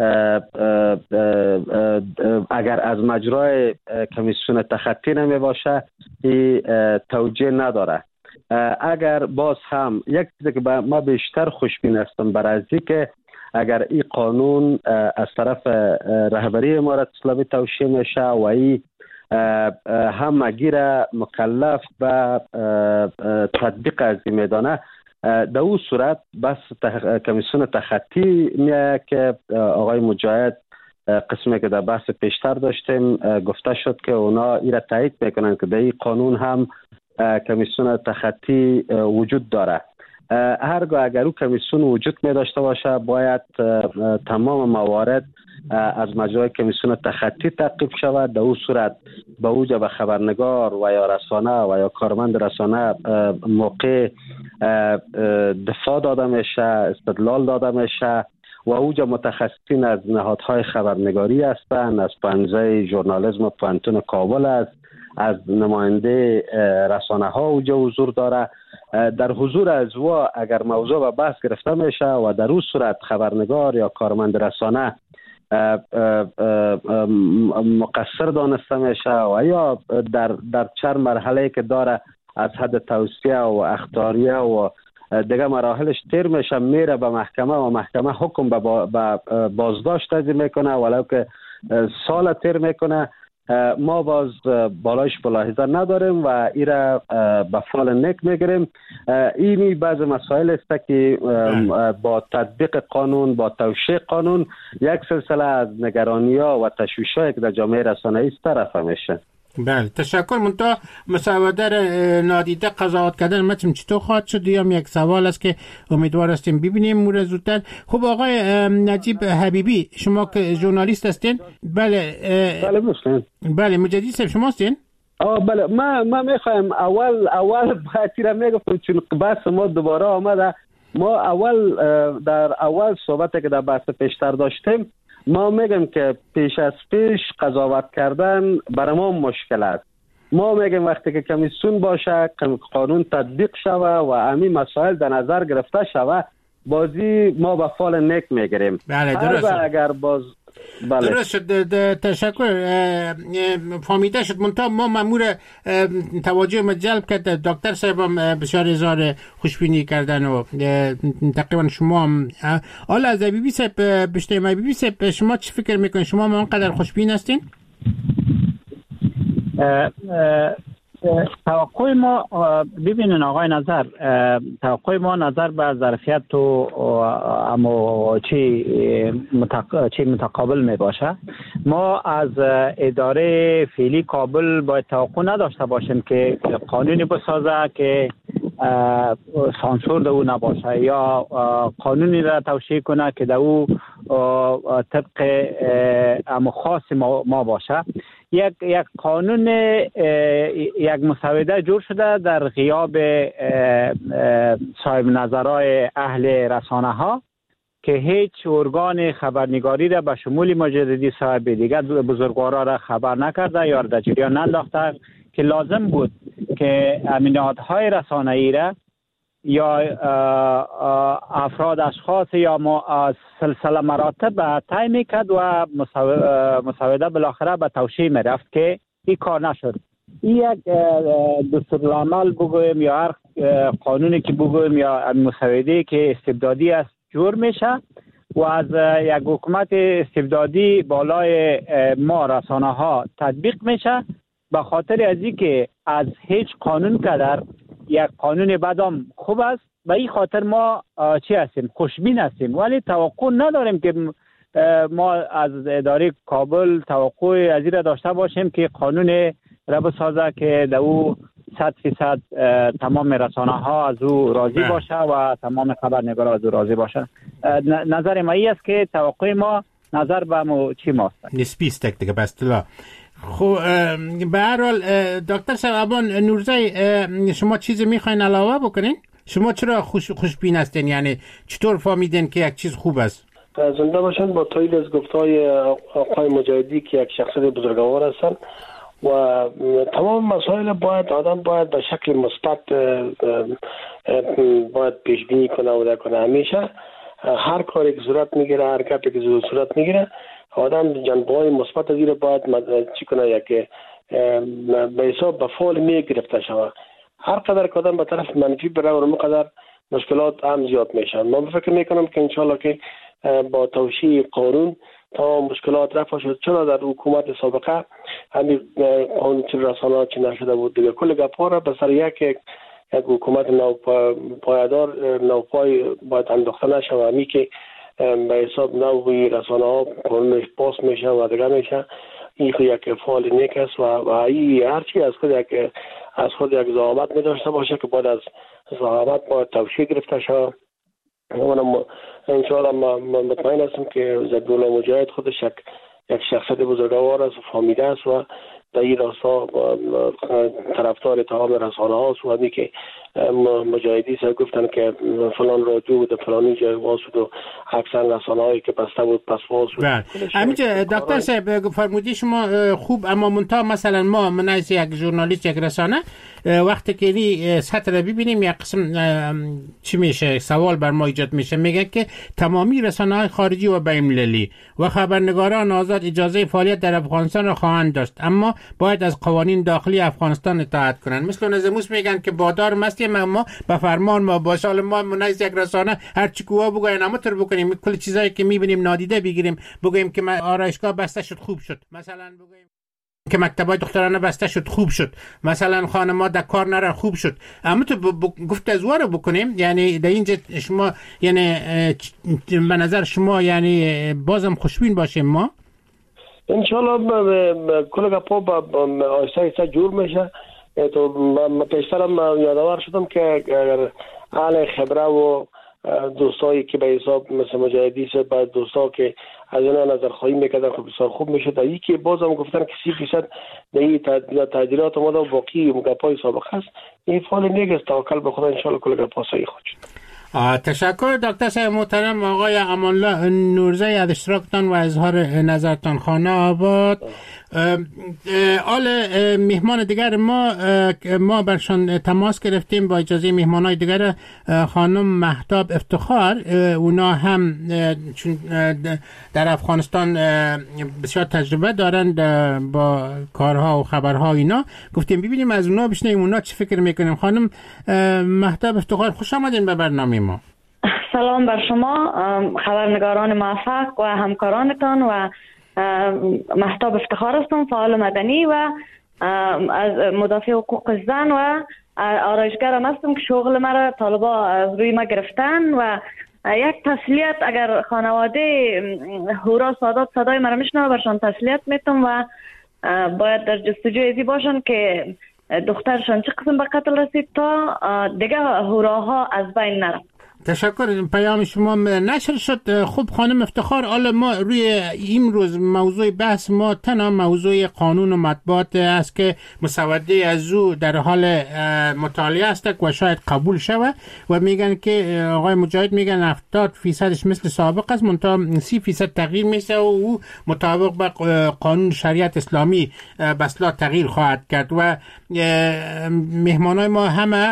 اگر از مجرای کمیسیون تخطی نمی باشه این توجیه نداره. اگر باز هم یک چیزی که ما بیشتر خوشبین هستم برای که اگر این قانون از طرف رهبری امارت اسلامی توشیح میشه و این همگی را مکلف به تطبیق از این میدانه، در اون صورت بس کمیسیون تخطی میاد که آقای مجاهد قسمی که در بحث پیشتر داشتیم گفته شد که اونا این را تایید میکنن که در این قانون هم کمیسیون تخطی وجود داره. هرگاه اگر او کمیسیون وجود می داشته باشه باید تمام موارد از مجرای کمیسیون تخطی تعقیب شود. در او صورت به اوجه به خبرنگار و یا رسانه و یا کارمند رسانه موقع دفاع داده میشه، استدلال داده میشه و اوجه متخصصین از نهادهای خبرنگاری هستند، از پانزه ژورنالیسم پانتون کابل است، از نماینده رسانه ها اوجه حضور داره. در حضور از و اگر موضوع به بحث گرفته میشه و در اون صورت خبرنگار یا کارمند رسانه مقصر دانسته میشه و یا در چند مرحله که داره از حد توصیه و اخطاریه و دیگه مراحلش تیر میشه، میره به محکمه و محکمه حکم به بازداشت تجدید میکنه ولو که سال تیر میکنه، ما باز بالایش ملاحظه نداریم و ایره به فال نک میگیریم. اینی بعض مسائل است که با تطبیق قانون، با توشیح قانون یک سلسله از نگرانی‌ها و تشویش‌هایی که در جامعه رسانه‌ای است طرف میشه. بله تشکر. منتها مسوده را نادیده قضاوت کردن متن چطور خواهد شد؟ یا یک سوال است که امیدوار هستیم ببینیم مورد زودتر. خب آقای نجیب حبیبی، شما که ژورنالیست هستین؟ بله بله مجدد صاحب شما هستین؟ بله ما میخوایم اول باید تیره میگفتم چون بحث ما دوباره آمده. ما در اول صحبتی که در بحث پیشتر داشتیم ما میگم که پیش از پیش قضاوت کردن برای ما مشکل است. ما میگم وقتی که کمیسیون باشه، قانون تطبیق شوه و همین مسائل در نظر گرفته شوه، بازی ما به فال نک میگیریم. بله درست. اگر باز بله. درست شد. تشکر. فهمیده شد. منتها ما مأمور توجه ما جلب کرد. دکتر صاحب هم بسیار اظهار خوشبینی کردن و تقریبا شما هم حالا از بیبی صاحب بشتیم. بیبی صاحب شما چی فکر میکنید؟ شما هم اونقدر خوشبین هستین؟ توقع ما ببینین آقای نظر، توقع ما نظر به ظرفیت و اما چی متقابل می باشه. ما از اداره فعلی کابل باید توقع نداشته باشیم که قانونی بسازه که سانسور در او نباشه یا قانونی را توشیح کنه که در او طبق اما خاص ما باشه. یک قانون، یک مسوده جور شده در غیاب صاحب نظرهای اهل رسانه ها که هیچ ارگان خبرنگاری را به شمول مجددی صاحب دیگر بزرگوارا را خبر نکرده یا در جریان ننداخته که لازم بود که نهادهای رسانه‌ای را یا افراد اشخاص یا سلسله مراتب تعیین میکرد و مسوده بالاخره به توشیح میرفت که این کار نشد. این یک دستورالعمل بگویم یا هر قانونی که بگویم یا مسوده‌ای که استبدادی است جور میشه و از یک حکومت استبدادی بالای ما رسانه ها تطبیق میشه به خاطر از اینکه از هیچ قانون قدر یک قانون بدم خوب است. به این خاطر ما چی هستیم؟ خوشبین هستیم، ولی توقع نداریم که ما از اداره کابل توقع از این را داشته باشیم که قانون را بسازه که در او 100% تمام رسانه ها از او راضی باشه و تمام خبرنگارا از او راضی باشه. نظر ما این است که توقع ما نظر به ما چی ماست نسبی است دیگه بس طلا. خب به هر حال دکتر صاحبان نورزی، شما چیزی میخواین علاوه بکنین؟ شما چرا خوشبین هستین؟ یعنی چطور فهمیدین که یک چیز خوب است؟ زنده باشن. با تایید از گفتهای آقای مجاهدی که یک شخصیت بزرگوار هستن و تمام مسائل آدم باید به شکل مثبت باید پیش بینی کنه و کنه. همیشه هر کاری که صورت میگیره، هر گپی که صورت میگیره، آدم جنبه‌های مثبت دیره باید چی کنه یک به حساب به فعال میگرفته شود. هر قدر که آدم به طرف منفی بره و مقدر مشکلات هم زیاد میشن. من فکر میکنم که انشالله که با توشیح قانون تمام مشکلات رفع شد. چرا در حکومت سابقه همین قانون رسانه‌ها چی نشده بود دیگه. کل گپ‌ها را به سر یک حکومت پایدار نوپای باید انداخته نشه و همی که به حساب نوعی رسانه‌ها قانونش پاس میشه و دیگه میشه. این یک فعال نیک است و این هرچی از خود یک ضوابط می داشته باشه که بعد از ضوابط ما توشیح گرفته شد. منم انشاءالله مطمئن هستم که زدولا مجاهد خودش یک شخصیت بزرگوار است و فهمیده است و در این راستا طرفدار تمام رسانه هاست و همی که مجاهدی سر گفتن که فلان رادیو بود فلانی جای واس بود و اکثر رسانه هایی که بسته بود پس واس بود. همینجا دکتر صاحب فرمودی شما خوب، اما منتها مثلا ما من از یک ژورنالیست یک رسانه وقتی که این سطح رو ببینیم یک قسم چی میشه سوال بر ما ایجاد میشه، میگه که تمامی رسانه های خارجی و بین‌المللی و خبرنگاران آزاد اجازه فعالیت در افغانستان را خواهند داشت، اما باید از قوانین داخلی افغانستان اطاعت کنند. مثل نظموس میگن که بادار مستی ما به فرمان ما باش، حالا ما منایز یک رسانه هر چی کوه بگوین اما تر بکنیم کل چیزایی که میبینیم نادیده بگیریم، بگویم که آرایشگاه بسته شد خوب شد، مثلا بگویم که مکتبای دخترانه بسته شد خوب شد، مثلا خانم‌ها در کار نره خوب شد، اما تو گفت از واره بکنیم. یعنی در اینجا شما یعنی به نظر شما یعنی بازم خوشبین باشیم ما انشالله کل گپا با آیسته جور میشه. تو من پیشترم یادآور شدم که اگر اهل خبره و دوستایی که به حساب مثل مجاهدی سه بعد دوستا که از اینا نظرخواهی میکردن خب بسیار خوب میشد. یکی بازم گفتن که 30% در این تعدیلات ما باقی گپای سابقه است. این فعال نیک است، توکل به خدا انشالله کل گپا صحیح خود شد. تشکر دکتر صاحب محترم آقای امانالله نورزی از اشتراکتان و اظهار نظرتان. خانه آباد. آل مهمان دیگر ما برشان تماس گرفتیم با اجازه مهمانای دیگر خانم مهتاب افتخار، اونا هم چون در افغانستان بسیار تجربه دارند با کارها و خبرها اینا، گفتیم ببینیم از اونا بشنویم اونا چه فکر میکنیم. خانم مهتاب افتخار خوش آمدین به برنامه ما. سلام بر شما خبرنگاران موفق و همکارانتان و مهتاب افتخار هستم، فعال مدنی و از مدافع حقوق زن و آرایشگرم هستم که شغل مرا طالبا از روی ما گرفتن و یک تسلیت اگر خانواده هورا سادات صدای مرا میشنوه برشان تسلیت میتم و باید در جستجوی ازی باشن که دخترشان چه قسم به قتل رسید تا دیگه هوراها از بین نره. تشکر. پیام شما نشر شد. خوب خانم افتخار، حالا ما روی امروز موضوع بحث ما تنها موضوع قانون و مطبوعات است که مسوده از او در حال مطالعه است و شاید قبول شود و میگن که آقای مجاهد میگن 70%ش مثل سابق است، منتها 30% تغییر میشه و او مطابق با قانون شریعت اسلامی بسلا تغییر خواهد کرد و مهمانای ما همه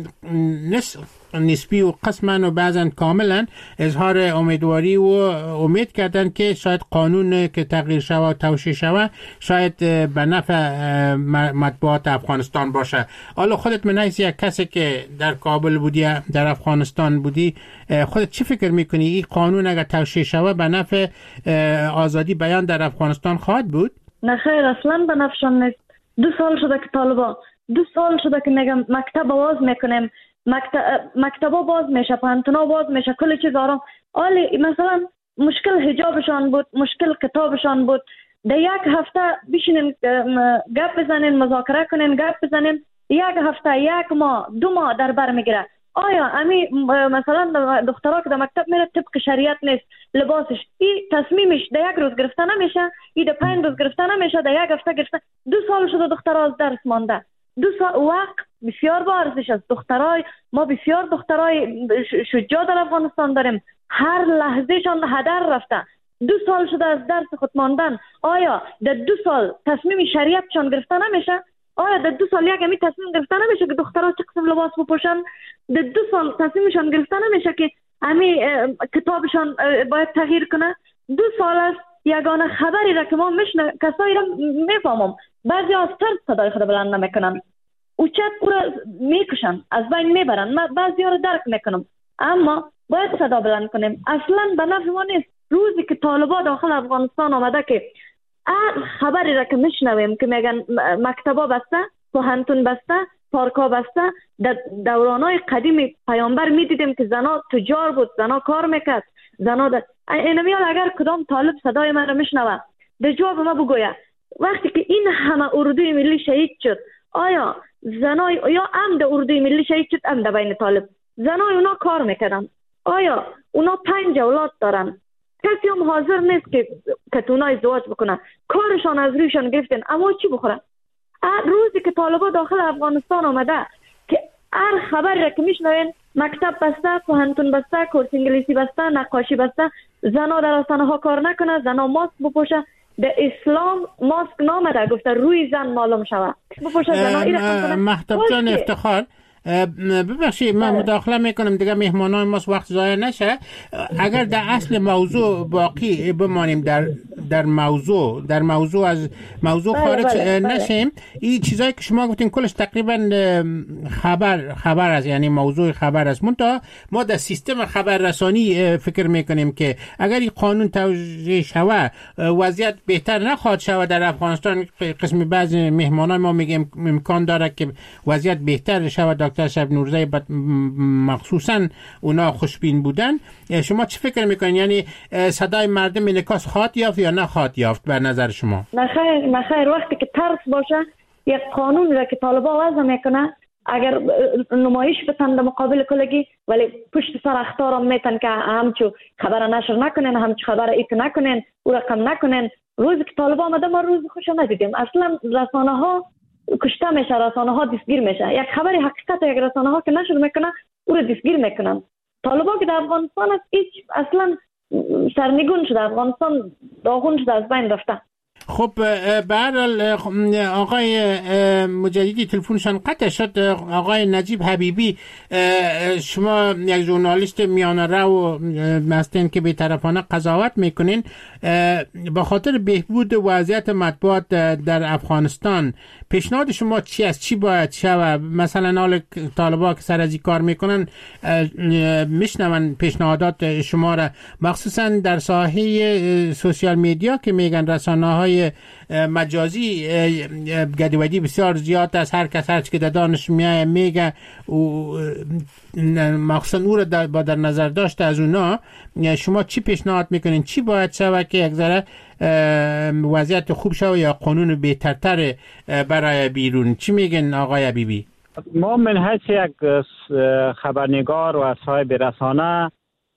نسبی و قسماً و بعضاً کاملاً اظهار امیدواری و امید کردن که شاید قانون که تغییر شود و توشیح شود شاید به نفع مطبوعات افغانستان باشه. حالا خودت من از یک کسی که در کابل بودی در افغانستان بودی، خودت چی فکر میکنی این قانون اگر توشیح شود به نفع آزادی بیان در افغانستان خواهد بود؟ نه خیر، اصلاً به نفعشان نیست. 2 سال شده که طالبا 2 سال شده که میگم مکتب باز میکنیم، مکتبا باز میشه، پانتونا باز میشه، کل چیز آرام. آلی مثلا مشکل حجابشان بود، مشکل کتابشان بود، در یک هفته بشینین گپ بزنین، مذاکره کنین، گپ بزنین، یک هفته 1 ماه 2 ماه در بر میگیره. آیا امی مثلا دخترها که در مکتب میره طبق شریعت نیست لباسش، این تصمیمش در 1 روز گرفته نمیشه، این در 5 روز گرفته نمیشه، در 1 هفته گرفته. 2 سال شده دخترها از درس مانده. 2 سال وقت بسیار با ارزش است. دخترای ما بسیار دخترای شجاع در افغانستان داریم، هر لحظهشان هدر رفته. 2 سال شده از درس خود ماندن. آیا در 2 سال تصمیم شریعتشان گرفته نمیشه؟ آیا در 2 سال یک تصمیم گرفته نمیشه که دخترها چه قسم لباس بپوشن؟ در 2 سال تصمیمشان گرفته نمیشه که امی کتابشان باید تغییر کنه؟ 2 سال است. یگانه خبری را که ما میشنه کسایی را میفهمم بعضی از ترس صدای خود بلند نمیکنن، اوچت پورا میکشن، از بین میبرن. من بعضی ها رو درک میکنم، اما باید صدا بلند کنیم. اصلا به نفع ما نیست. روزی که طالبا داخل افغانستان آمده که خبری را که میشنویم که میگن مکتبا بسته، پوهنتون بسته، پارکا بسته. در دورانای قدیم پیامبر میدیدیم که زنا تجار بود، زنا کار میکرد، زنا اینمیال. اگر کدام طالب صدای من را میشنوه در جواب ما بگویه وقتی که این همه اردوی ملی شهید شد، آیا زنای یا عمد اردوی ملی شهید شد عمد بین طالب، زنای اونا کار میکردن، آیا اونا 5 اولاد دارن، کسی هم حاضر نیست که کتونا ازدواج بکنن، کارشان از رویشان گرفتن، اما چی بخورن؟ روزی که طالبا داخل افغانستان آمده که هر خبری را که میشنوین مکتب بسته، پوهنتون بسته، کورس انگلیسی بسته، نقاشی بسته، زنا در آستانه ها کار نکنه، زنا ماسک بپوشه. در اسلام ماسک نامده، گفته روی زن معلوم شود بپوشه زنا. این مهتاب جان افتخار، ببخشید من مداخله میکنم دیگه مهمانان ما وقت ضایع نشه. اگر در اصل موضوع باقی بمانیم، در موضوع از موضوع خارج نشیم، این چیزایی که شما گفتین کلش تقریبا خبر است، یعنی موضوع خبر است. منتها ما در سیستم خبررسانی فکر میکنیم که اگر این قانون توجیه شود وضعیت بهتر نخواهد شود در افغانستان. قسم بعضی مهمانان ما میگیم امکان داره که وضعیت بهتر شود. دکتر شب نورزی مخصوصا اونا خوشبین بودن. شما چی فکر میکنین؟ یعنی صدای مردم انعکاس خواهد یافت یا نخواهد یافت به نظر شما؟ نخیر. وقتی که ترس باشه، یک قانون را که طالبا وضع میکنه اگر نمایش بتن در مقابل کلگی، ولی پشت سر اخطارم میتن که همچو خبر نشر نکنین، همچو خبر ایت نکنین، او رقم نکنین. روزی که طالبا آمده ما روز خوش ندیدیم. اصلا رسانه ها کشته میشه، رسانه ها دستگیر میشه. یک خبر حقیقت یک رسانه ها که نشر میکنه او رو دستگیر میکنن. طالبا که در افغانستان است هیچ اصلا سرنگون شده، افغانستان داغون شده، از بین رفته. خب به هر حال آقای مجددی تلفنشان قطع شد. آقای نجیب حبیبی، شما یک ژورنالیست میانه رو هستین که بی‌طرفانه قضاوت میکنین. به خاطر بهبود وضعیت مطبوعات در افغانستان پیشنهاد شما چی است؟ چی باید شود؟ مثلا حال طالبا که سر از این کار میکنن میشنون پیشنهادات شما را، مخصوصا در ساحه سوشیال میدیا که میگن رسانه‌های مجازی گدودی بسیار زیاد است. هر کس هر چی که در دانش میگه و مخصوصا او را با در نظر داشته از اونا. شما چی پیشنهاد میکنین؟ چی باید شود که یک ذره وضعیت خوب شود یا قانون بهترتر برای بیرون؟ چی میگن آقای حبیبی؟ ما من حیث یک خبرنگار و صاحب رسانه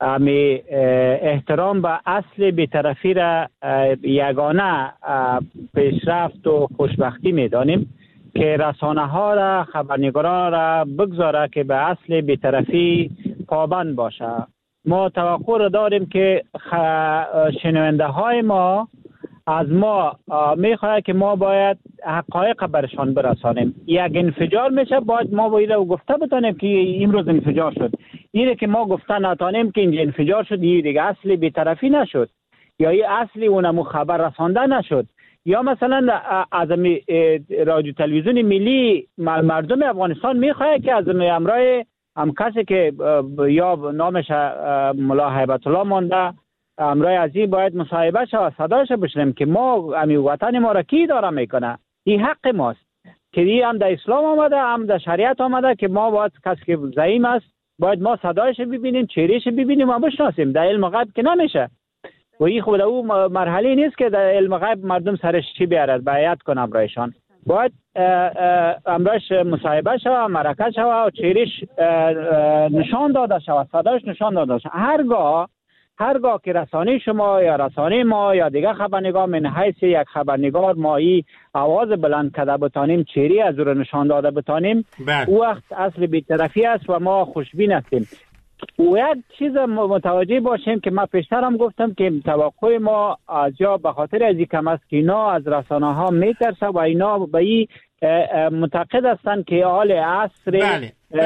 احترام به اصل بی‌طرفی را یگانه پیشرفت و خوشبختی میدانیم که رسانه ها را، خبرنگاران را بگذاره که به اصل بی‌طرفی پابند باشه. ما توقع را داریم که شنونده های ما از ما میخواهد که ما باید حقایق برشان برسانیم. یک انفجار میشه، باید ما باید گفته بتانیم که امروز انفجار شد. اینه که ما گفته نتانیم که اینجا انفجار شد، این دیگه اصلی بی‌طرفی نشد، یا این اصلی اونمو خبر رسانده نشد. یا مثلا از رادیو تلویزیون ملی مردم افغانستان میخواهد که از امرای هم کسی که یا نامش ملا هیبت الله مانده، امرای عزیز باید مصاحبه شود، صداش بشنیم که ما امی وطن ما را کی داره میکنه. این حق ماست که این هم در اسلام آمده، هم در شریعت آمده که ما باید کسی که زعیم است باید ما صدایش ببینیم، چهرهش ببینیم و بشناسیم. در علم غیب که نمیشه و این خود او مرحله نیست که در علم غیب مردم سرش چی بیارد بیعت کنه امرایشان. باید امرایش مصاحبه شود، مرکه شود و چهرهش نشان داده شود، صدایش نشان داده شود. هرگاه که رسانه شما یا رسانه ما یا دیگه خبرنگار من حیث یک خبرنگار ما ای آواز بلند کرده بتانیم، چهره از رو نشان داده بتانیم، او وقت اصل بی‌طرفی است و ما خوشبین هستیم. و یک چیز متوجه باشیم که من پیشتر هم گفتم که توقع ما از یا به خاطر از این کم است که اینا از رسانه ها میترسه و اینا به این معتقد هستند که حال عصر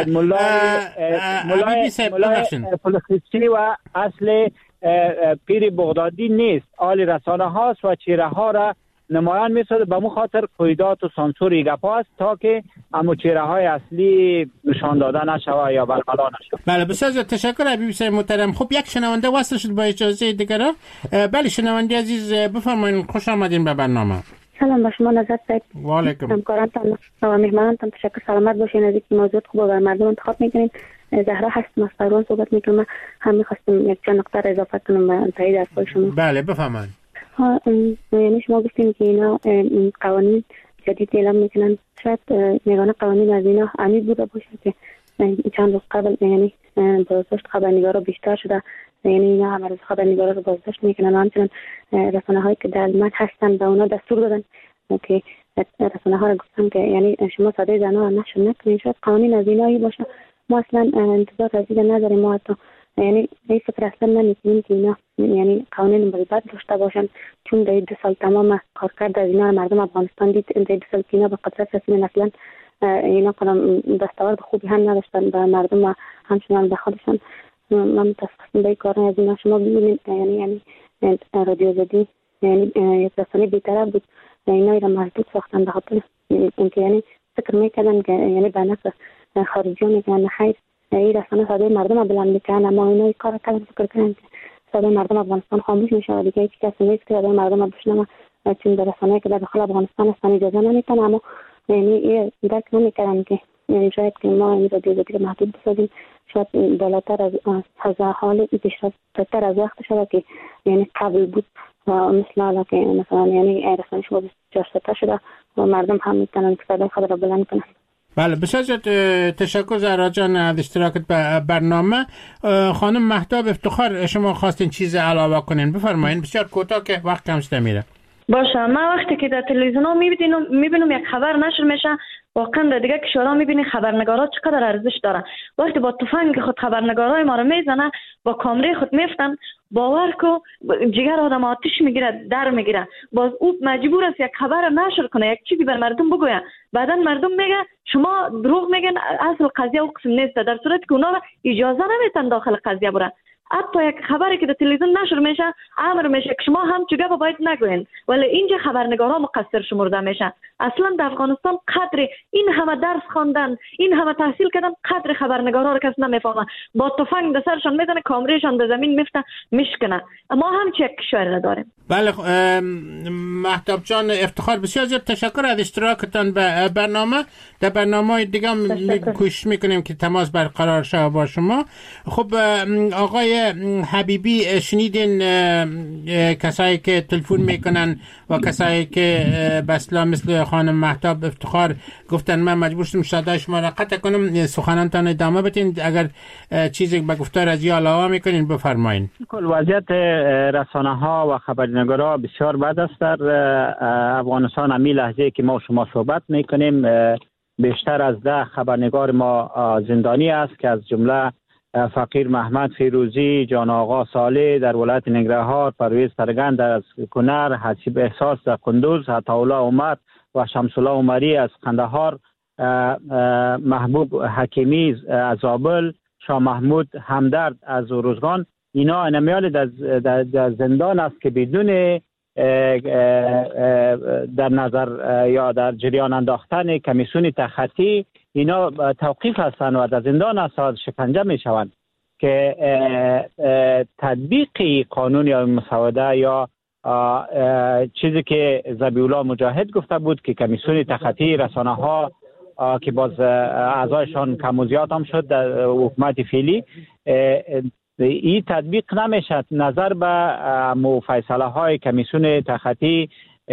مولای پولخیستی و اصل پیر بغدادی نیست، حال رسانه هاست و چهره ها را نمایان میسازه. به مو خاطر قیدات و سانسور ایگپا است تا که امو چهره های اصلی نشان داده نشوه یا برملا نشوه. بله بسیار تشکر حبیبی صاحب محترم. خب یک شنونده وصل شد با اجازه دیگر. بله شنونده عزیز بفرمایید، خوش آمدین به برنامه. سلام با شما نظر صاحب. و علیکم. همکارانتان و مهمانانتان تشکر، سلامت باشین. از اینکه موضوع خوب و مردم انتخاب میکنین. زهرا هستم از صحبت میکنم. هم میخواستم یک چند نکته اضافه کنم به تایید حرفای شما. بله بفرمایید. ها یعنی شما گفتین که اینا قوانین جدید اعلام میکنن، شاید یگانه قوانین از اینا عمیق بوده باشه که چند روز قبل یعنی بازداشت خبرنگارا بیشتر شده، یعنی اینا همه روز خبرنگارا رو بازداشت میکنن و همچنین رسانه هایی که در علمت هستن به اونا دستور دادن که رسانه ها رو گفتن که یعنی شما صدای زنها رو نشر نکنین. شاید قوانین از اینایی باشه، ما اصلا انتظار از این نداریم. ما حتی یعنی این فکر اصلا نمیکنیم که اینا یعنی قوانین مثبت داشته باشن، چون در 2 سال تمام کارکرد از اینا مردم افغانستان دید. در 2 سال که اینا به قدرت رسیدن اصلا اینا کنم دستاورد خوبی هم نداشتن به مردم و همچنان به خودشان. من متاسفم به این کار از اینا. شما ببینید یعنی رادیو زدی یعنی یک رسانه بی‌طرف بود، اینا را محدود ساختن به خاطر اینکه یعنی فکر میکردن که یعنی به نفع خارجیان میکنن. خیر، این رسانه صدای مردم بلند میکنن، اما اینا این کار کردن فکر کردن که صدای مردم افغانستان خاموش میشه و دیگه هیچ کسی نیست که صدای مردم بشنوه، چون در رسانه‌ای که در داخل افغانستان هستن اجازه نمیدن. اما یعنی درک نمیکردن که یعنی شاید که ما این رادیو زدی رو محدود بسازیم، شاید بالاتر از حال پیشرفت‌تر از وقت شده که یعنی قبل بود و مثل حالا که مثلا یعنی رسانه شما 24 شده و مردم هم میتونن که صدای خود را بلند کنن. بله، بسیار تشکر زهرا جان از اشتراکت به برنامه. خانم مهتاب افتخار، شما خواستین چیز علاوه کنین، بفرمایین. بسیار کوتاه که وقت کم شده میره. باشه، من وقتی که در تلویزیون ها میبینم یک خبر نشر میشه، واقعا در دیگه کشورها میبینی خبرنگارا چقدر ارزش داره. وقتی با تفنگ خود خبرنگارای ما رو میزنه، با کامره خود میفتن، باور کو جگر آدم آتش میگیره، در میگیره. باز او مجبور است یک خبر نشر کنه، یک چیزی بر مردم بگوید. بعدا مردم میگه شما دروغ میگن، اصل قضیه او قسم نیست، در صورتی که اونا اجازه نمیتن داخل قضیه برن. حتی یک خبری که در تلویزیون نشر میشه امر میشه که شما هم چگه باید نگوین، ولی اینجا خبرنگارا مقصر شمرده میشه. اصلا در افغانستان قدر این همه درس خواندن، این همه تحصیل کردن، قدر خبرنگارا رو کس نمیفهمه. با تفنگ به سرشان میزنه، کامرهشان به زمین میفته، میشکنه. ما هم چه کشوری نداریم. بله مهتاب جان افتخار، بسیار زیاد تشکر از اشتراکتان به برنامه. در برنامه دیگه هم کوشش میکنیم که تماس برقرار شه با شما. خب آقای حبیبی، شنیدین کسایی که تلفن میکنن و کسایی که بسلا مثل خانم مهتاب افتخار گفتن من مجبور شدم صدای شما را قطع کنم. سخنانتان ادامه بدین، اگر چیزی به گفتار از یا علاوه میکنین بفرمایین. کل وضعیت رسانه ها و خبرنگارا بسیار بد است در افغانستان. امی لحظه که ما شما صحبت میکنیم بیشتر از 10 خبرنگار ما زندانی است که از جمله فقیر محمد فیروزی، جان آقا صالح در ولایت ننگرهار، پرویز ترگند از کنر، حسیب احساس در کندوز، عطاالله عمر و شمس الله عمری از قندهار، محبوب حکیمی از زابل، شاه محمود همدرد از روزگان. اینا انمیال در زندان است که بدون در نظر یا در جریان انداختن کمیسیون تخطی اینا توقیف هستند و در زندان است، شکنجه می شوند که تطبیق قانون یا مسوده یا چیزی که ذبیح‌الله مجاهد گفته بود که کمیسیون تخطی رسانه ها که باز اعضایشان کم و زیاد هم شد در حکومت فعلی، این تطبیق نمیشد. نظر به فیصله های کمیسیون تخطی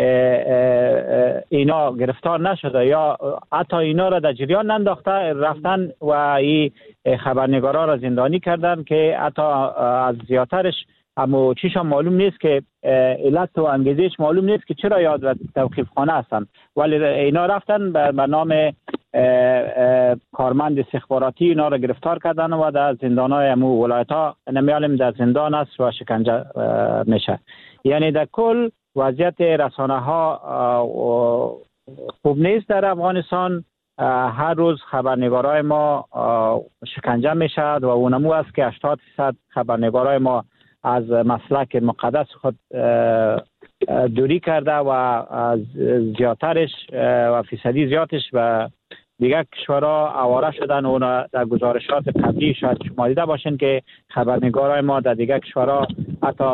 اینا گرفتار نشده یا حتی اینا را در جریان ننداخته رفتن و این خبرنگارا را زندانی کردن که حتی از زیادترش اما چیشان معلوم نیست که علت و انگیزش معلوم نیست که چرا یاد و توقیف خانه هستن، ولی اینا رفتن به نام کارمند استخباراتی اینا را گرفتار کردن و در زندان‌های امو ولایت ها نمیالم در زندان است و شکنجه میشه. یعنی در کل وضعیت رسانه ها خوب نیست در افغانستان. هر روز خبرنگارای ما شکنجه میشد و اونمو است که 80% خبرنگارای ما از مسلک مقدس خود دوری کرده و زیادترش و فیصدی زیادش و دیگر کشورها آواره شدن. اونا در گزارشات قبلی شاید شما دیده باشین که خبرنگارای ما در دیگر کشورها حتی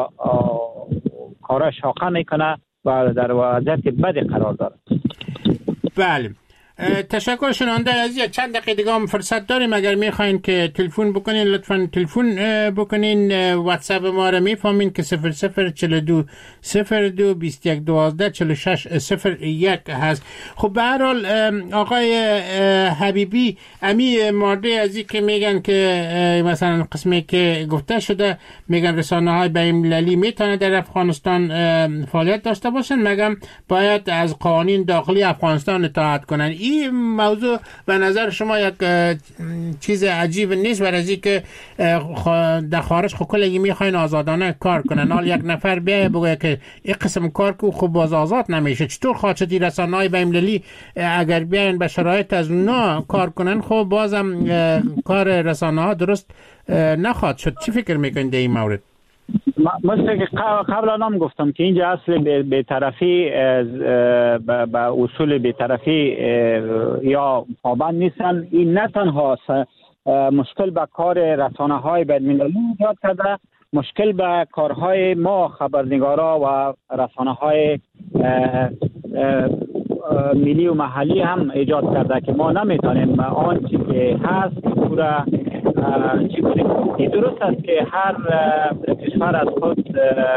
کارا شاقه میکنه و در وضعیت بدی قرار داره. بله، تشکر. شنونده عزیز، چند دقیقه دیگه هم فرصت داریم. اگر میخواین که تلفن بکنین لطفاً تلفن بکنین. واتساپ ما رو میفهمین که 0042 02 21 12 46 01 هست. خب به هر حال آقای حبیبی، امی ماده ازی که میگن که مثلا قسمی که گفته شده، میگن رسانه‌های بین‌المللی میتونه در افغانستان فعالیت داشته باشن، مگم باید از قوانین داخلی افغانستان اطاعت کنن. این موضوع به نظر شما یک چیز عجیب نیست؟ برای از که در خارج کلگی میخواین آزادانه کار کنن، حال یک نفر بیایه بگه که این قسم کار که خوب باز آزاد نمیشه، چطور خواهد رسانه‌های بین‌المللی اگر بیاین به شرایط از اونا کار کنن، خب بازم کار رسانه‌ها درست نخواهد شد؟ چی فکر میکنید در این مورد؟ مثل که قبلا هم گفتم که اینجا اصل بی‌طرفی به اصول بی‌طرفی یا پابند نیستن. این نه تنها مشکل به کار رسانه‌های بین‌المللی ایجاد کرده، مشکل به کارهای ما خبرنگارا و رسانه‌های ملی و محلی هم ایجاد کرده که ما نمیتونیم آن چیزی که هست پورا چی کنیم. درست است که هر کشور از خود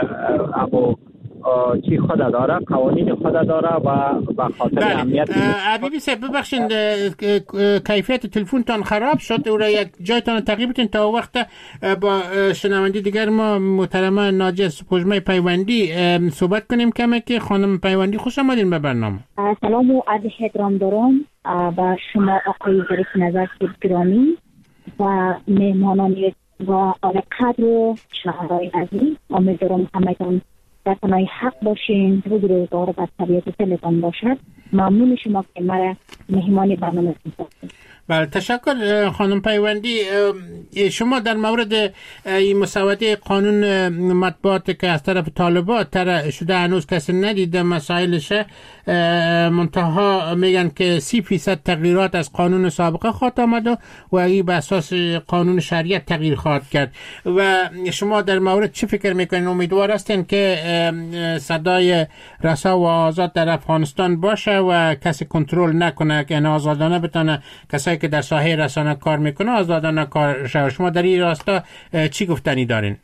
چی خود داره، قوانین خود داره و به خاطر اهمیت. حبیبی صاحب ببخشید کیفیت تلفنتان خراب شد، او را یک جایتان تغییر بدین تا وقت با شنونده دیگر ما محترمه ناجیه سپوږمۍ پیوندی صحبت کنیم. کمی که خانم پیوندی، خوش آمدین به برنامه. سلام و عرض احترام دارم با شما آقای ظریف نظر گرامی و مهمانان و آقای قدر و شنوندگان عزیز. امیدوارم همگان در پناه حق باشین، روز روزگار و طبیعت دلتان باشد. ممنون شما که مرا مهمان برنامه کنید. بله، تشکر خانم پیوندی. شما در مورد این مسوده قانون مطبوعات که از طرف طالبان طرح شده هنوز کسی ندیده مسائلش، منتها میگن که 30% تغییرات از قانون سابقه خواهد آمد و این به اساس قانون شریعت تغییر خواهد کرد. و شما در مورد چی فکر میکنین؟ امیدوار هستین که صدای رسا و آزاد در افغانستان باشه و کسی کنترل نکنه، که آزادانه بتونه کسایی که در ساحه رسانه کار میکنه آزادانه کار شود. شما در این راستا چی گفتنی دارین؟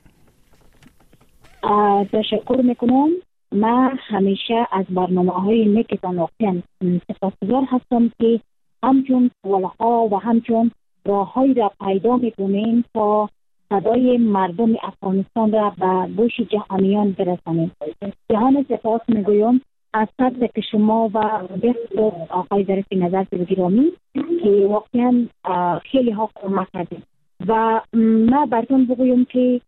تشکر میکنم. من همیشه از برنامه‌های نیکتان واقعا سپاسگزار هستم که همچون سوالها و همچون راههایی را پیدا میکنیم تا صدای مردم افغانستان را به گوش جهانیان برسانیم. جهان سپاس میگویم از صدر که شما و بخصوص آقای ظریف نظر گرامی که واقعا خیلی ها کمک کردیم. و من براتون بگویم که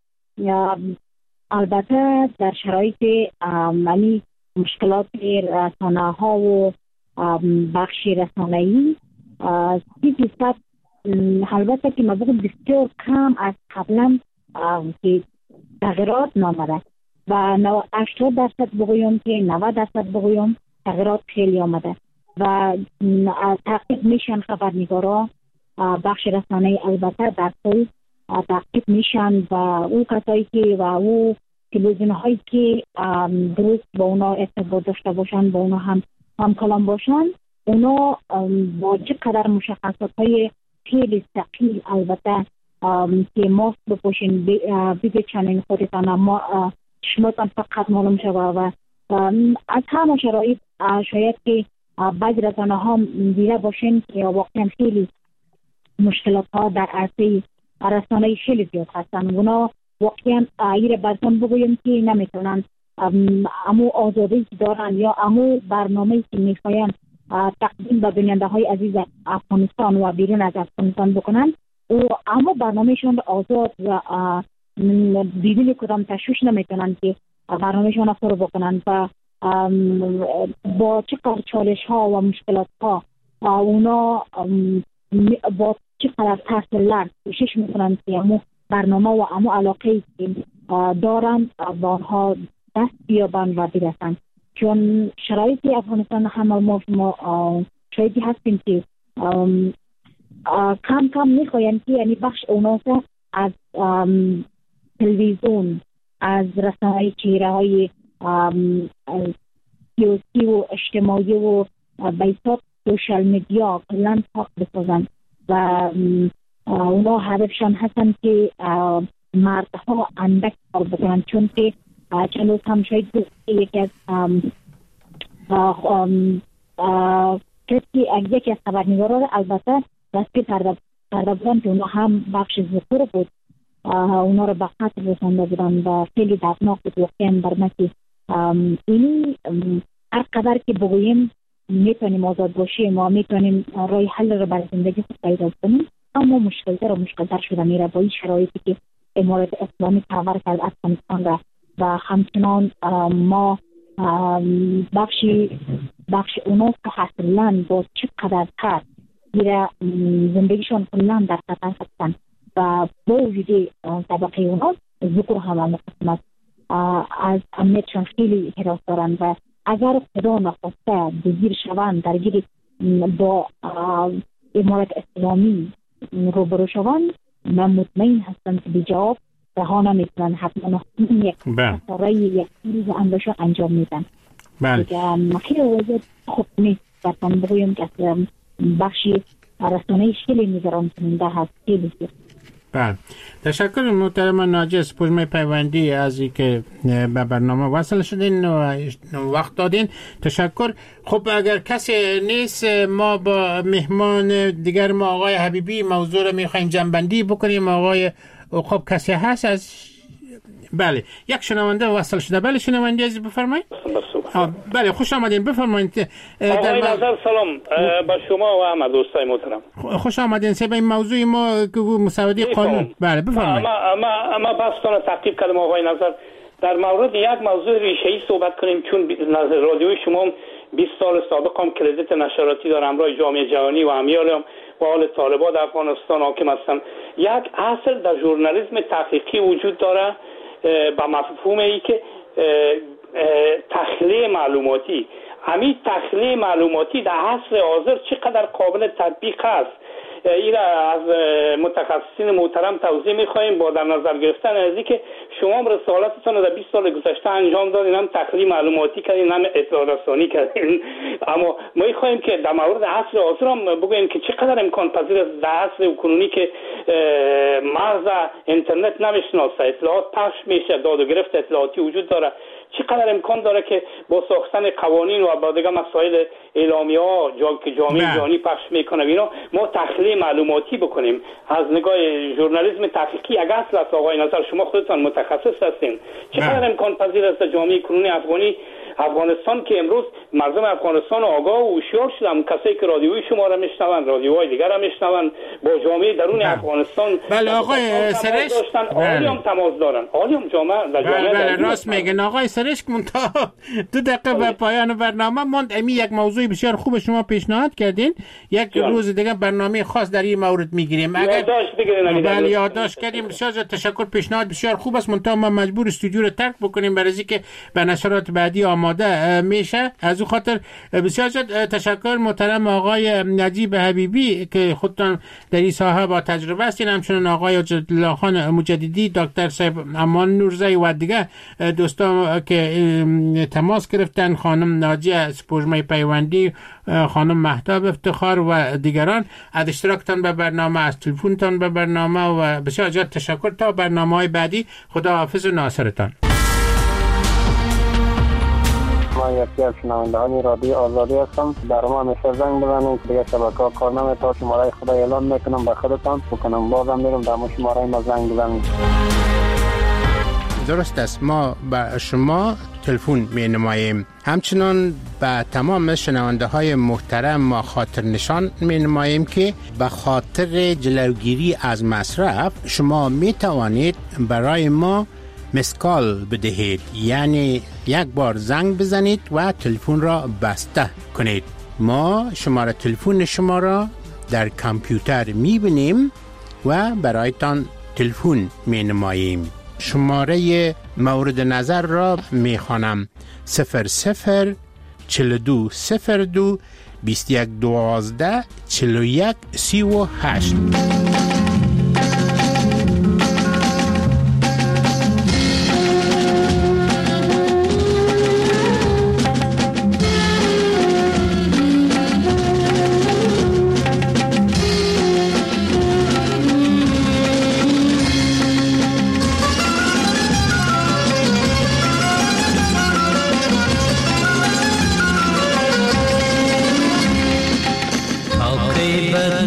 البته در شرایط معنی مشکلات رسانه ها و بخش رسانه‌ای 30% البته که ما بگویم بسیار کم از قبلا که تغییرات نامده و 80% بگویم که 90% بگویم تغییرات خیلی آمده و تعقیب میشن خبرنگارا بخش رسانه البته در کل تعقیب میشن و او کسایی که و او تلویزیون هایی که درست با اونا ارتباط داشته باشن، با اونا هم کلام باشن، اونا با چقدر مشخصات های خیلی ثقیل البته که ماسک بپوشین، بگه چنین خودتان ما شماتان فقط معلوم شده و از همه شرایط شاید که بعضی رسانه ها دیده باشین که واقعا خیلی مشکلات ها در عرصه رسانه خیلی زیاد هستن. اونا واقعا ایره براتون بگویم که نمیتونن امو آزادی دارن یا امو برنامه‌ای که میخواین تقدیم به بیننده های عزیز افغانستان و بیرون از افغانستان بکنن و امو برنامهشون آزاد و بدون کدام تشویش نمیتونن که برنامهشون رو فرو بکنن و با چقدر چالش ها و مشکلات ها اونا با چقدر ترس لرز کوشش میکنن که امو برنامه و امو علاقه که دارن با آنها دست بیابن و برسن. چون شرایط افغانستان همه ما شایدی هستیم که کم کم میخواین که یعنی بخش اوناسه از تلویزیون، از رسانه‌های چهره های سیاسی و اجتماعی و بیسات سوشال میدیا کلان پاک بسازن و اونا هدفشان هستن که مردها اندک کار بکنن، چون که چند روز هم شاید یکی از یکی از خبرنگارا را البته دستی پردابدن که اونا هم بخش ذکر بود، اونا را به قتل رسانده بودن و خیلی دردناک بود. واقعا برمه که اینی هر قدر که بگوییم میتونیم آزاد باشیم و میتونیم رای حل را برای زندگی خود پیدا کنیم، اما مشکلتر شده میره با این شرایطی که امارت اسلامی تحول کرد افغانستان را و همچنان ما بخش اونا که حاصلن با چقدر تر میره زندگیشون کلان در خطر هستن و با وجود طبقه اونا ذکر هم مقسمت از امنیتشون خیلی حراس دارن و اگر خدا نخواسته دزگیر شوند درگیر با امارت اسلامی روبرو شوند، من مطمئن هستم که بی جواب رها نمیتونن، حتما یک کارای یک روز انداشو انجام میدن. دیگه خیلی وضعیت خوب نیست. برتان بگویم که بخشی رسانه خیلی نگران کننده هست، خیلی زیاد. بله، تشکر محترم ناجی سپوږمۍ پیوندی از اینکه به برنامه وصل شدین و وقت دادین. تشکر. خب اگر کسی نیست ما با مهمان دیگر ما آقای حبیبی موضوع رو میخوایم جنبندی بکنیم. آقای خب کسی هست از بله یک شنونده وصل شده. بله شنونده عزیز بفرمایید. بله خوش آمدین، بفرمایید. آقای نظر سلام با شما و همه دوستای محترم. خوش آمدین. سه این موضوع ما که مساعده قانون. بله بفرمایید. اما بحثتون تعقیب کردم آقای نظر در مورد یک موضوع ریشه‌ای صحبت کنیم، چون رادیوی شما 20 سال سابق هم کردیت نشراتی داره همراه جامعه جهانی و امیالم و حال طالبان در افغانستان حاکم هستن. یک اصل در ژورنالیسم تحقیقی وجود داره با مفهوم ای که تخلیه معلوماتی. همین تخلیه معلوماتی در عصر حاضر چقدر قابل تطبیق است این از متخصصین محترم توضیح می‌خوایم با در نظر گرفتن از اینکه شما رسالتتون رو در 20 سال گذشته انجام دادین، هم تخلیه معلوماتی کردین هم اطلاع رسانی کردین، اما ما می‌خوایم که در مورد عصر حاضر هم بگوییم که چقدر امکان پذیر است در عصر کنونی که مرز اینترنت نمی‌شناسه، اطلاعات پخش میشه، داد و گرفت اطلاعاتی وجود داره، چقدر امکان داره که با ساختن قوانین و با دیگه مسائل اعلامیه‌ها که جامعه جهانی پخش میکنه اینا ما تخلیه معلوماتی بکنیم از نگاه ژورنالیسم تحقیقی. اگر اصل است آقای نظر شما خودتان متخصص هستین، چقدر امکان پذیر است جامعه کنونی افغانستان که امروز مردم افغانستان آگاه و هوشیار شدن، کسایی که رادیوی شما را میشنون رادیوهای دیگر را میشنون با جامعه درون افغانستان بله آقای سرش عالی هم تماس دارن، عالی هم جامعه در جامعه بله راست میگن آقای سرش. منتها 2 دقیقه به پایان برنامه ماند. امی یک موضوع بسیار خوب شما پیشنهاد کردین، یک روز دیگه برنامه خاص در این مورد میگیریم. اگر بله یادداشت کردیم. بسیار تشکر، پیشنهاد بسیار خوب است. منتها ما مجبور استودیو رو ترک بکنیم برای اینکه به نشرات بعدی آماده میشه. از اون خاطر بسیار تشکر محترم آقای نجیب حبیبی که خودتان در این ساحه با تجربه هستین، همچنین آقای عجلالله خان مجددی، دکتر صاحب امان نورزی و دیگه دوستان که تماس گرفتن، خانم ناجیه سپوږمۍ پیوندی، خانم مهتاب افتخار و دیگران از اشتراکتان به برنامه، از تلفنتان به برنامه و بسیار تشکر. تا برنامه‌های بعدی خدا حافظ و ناصرتان. من یکی از شنوندگان رادیو آزادی هستم. در ما همیشه زنگ بزنید دیگه شبکه‌ها کار نمی‌کنه. شماره خدا اعلام میکنم به خودتان بکنم، بازم میرم در شماره ما زنگ بزنید. درست است، ما به شما تلفن می نماییم. همچنان به تمام شنونده های محترم ما خاطر نشان می نماییم که به خاطر جلوگیری از مصرف شما می توانید برای ما مسکال بدهید، یعنی یک بار زنگ بزنید و تلفن را بسته کنید. ما شماره تلفن شما را در کامپیوتر می بینیم و برایتان تلفن می نماییم. شماره مورد نظر را می خوانم 00 42 02 21 12 41 38.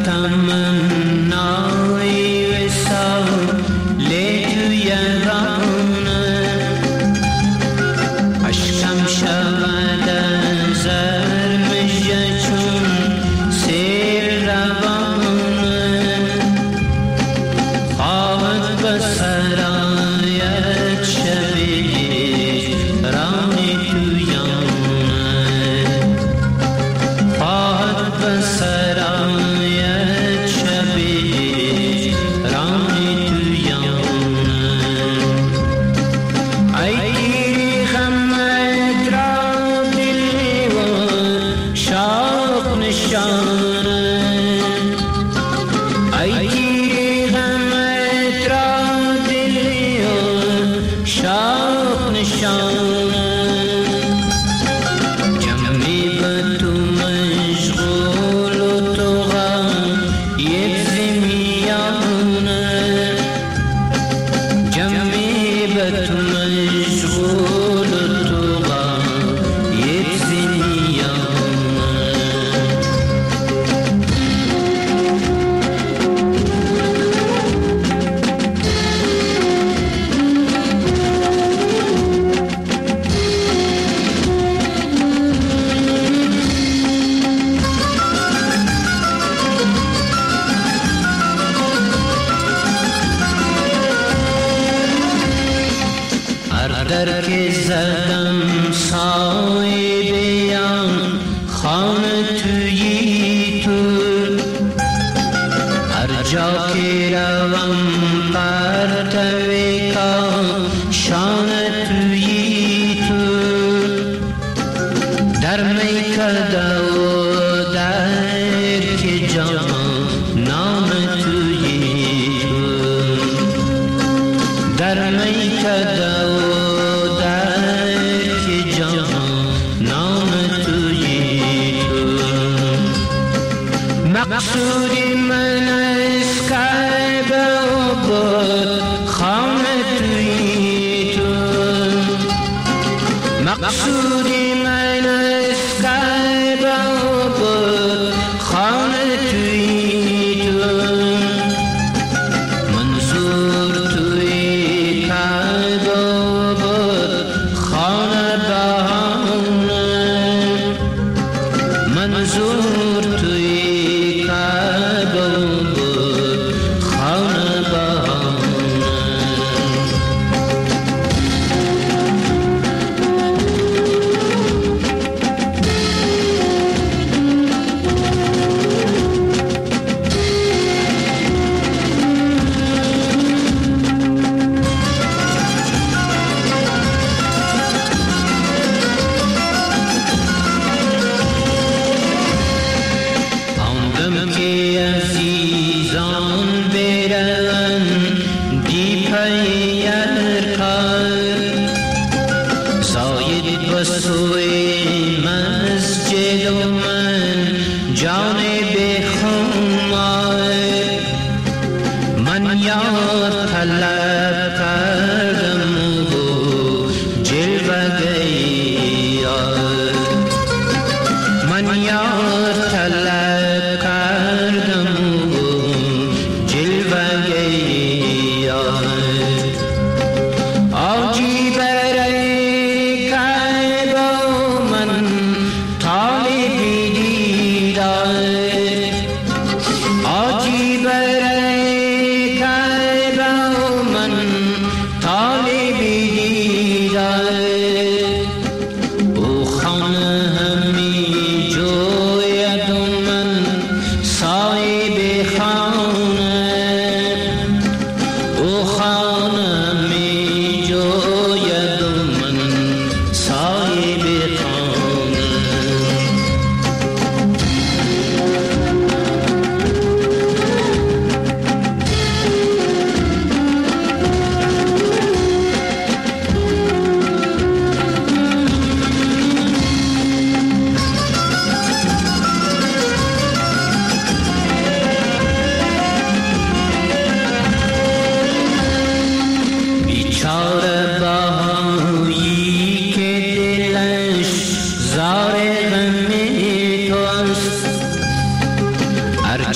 I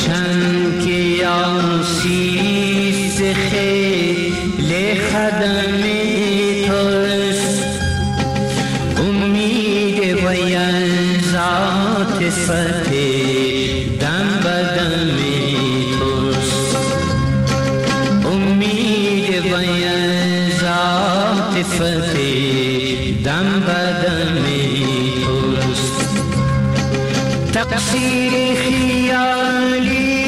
چند که یاسیست خیل خدم توست امید و ذات فتح دم بدم توست امید و ذات فتح دم بدم توست تقصیر خیالی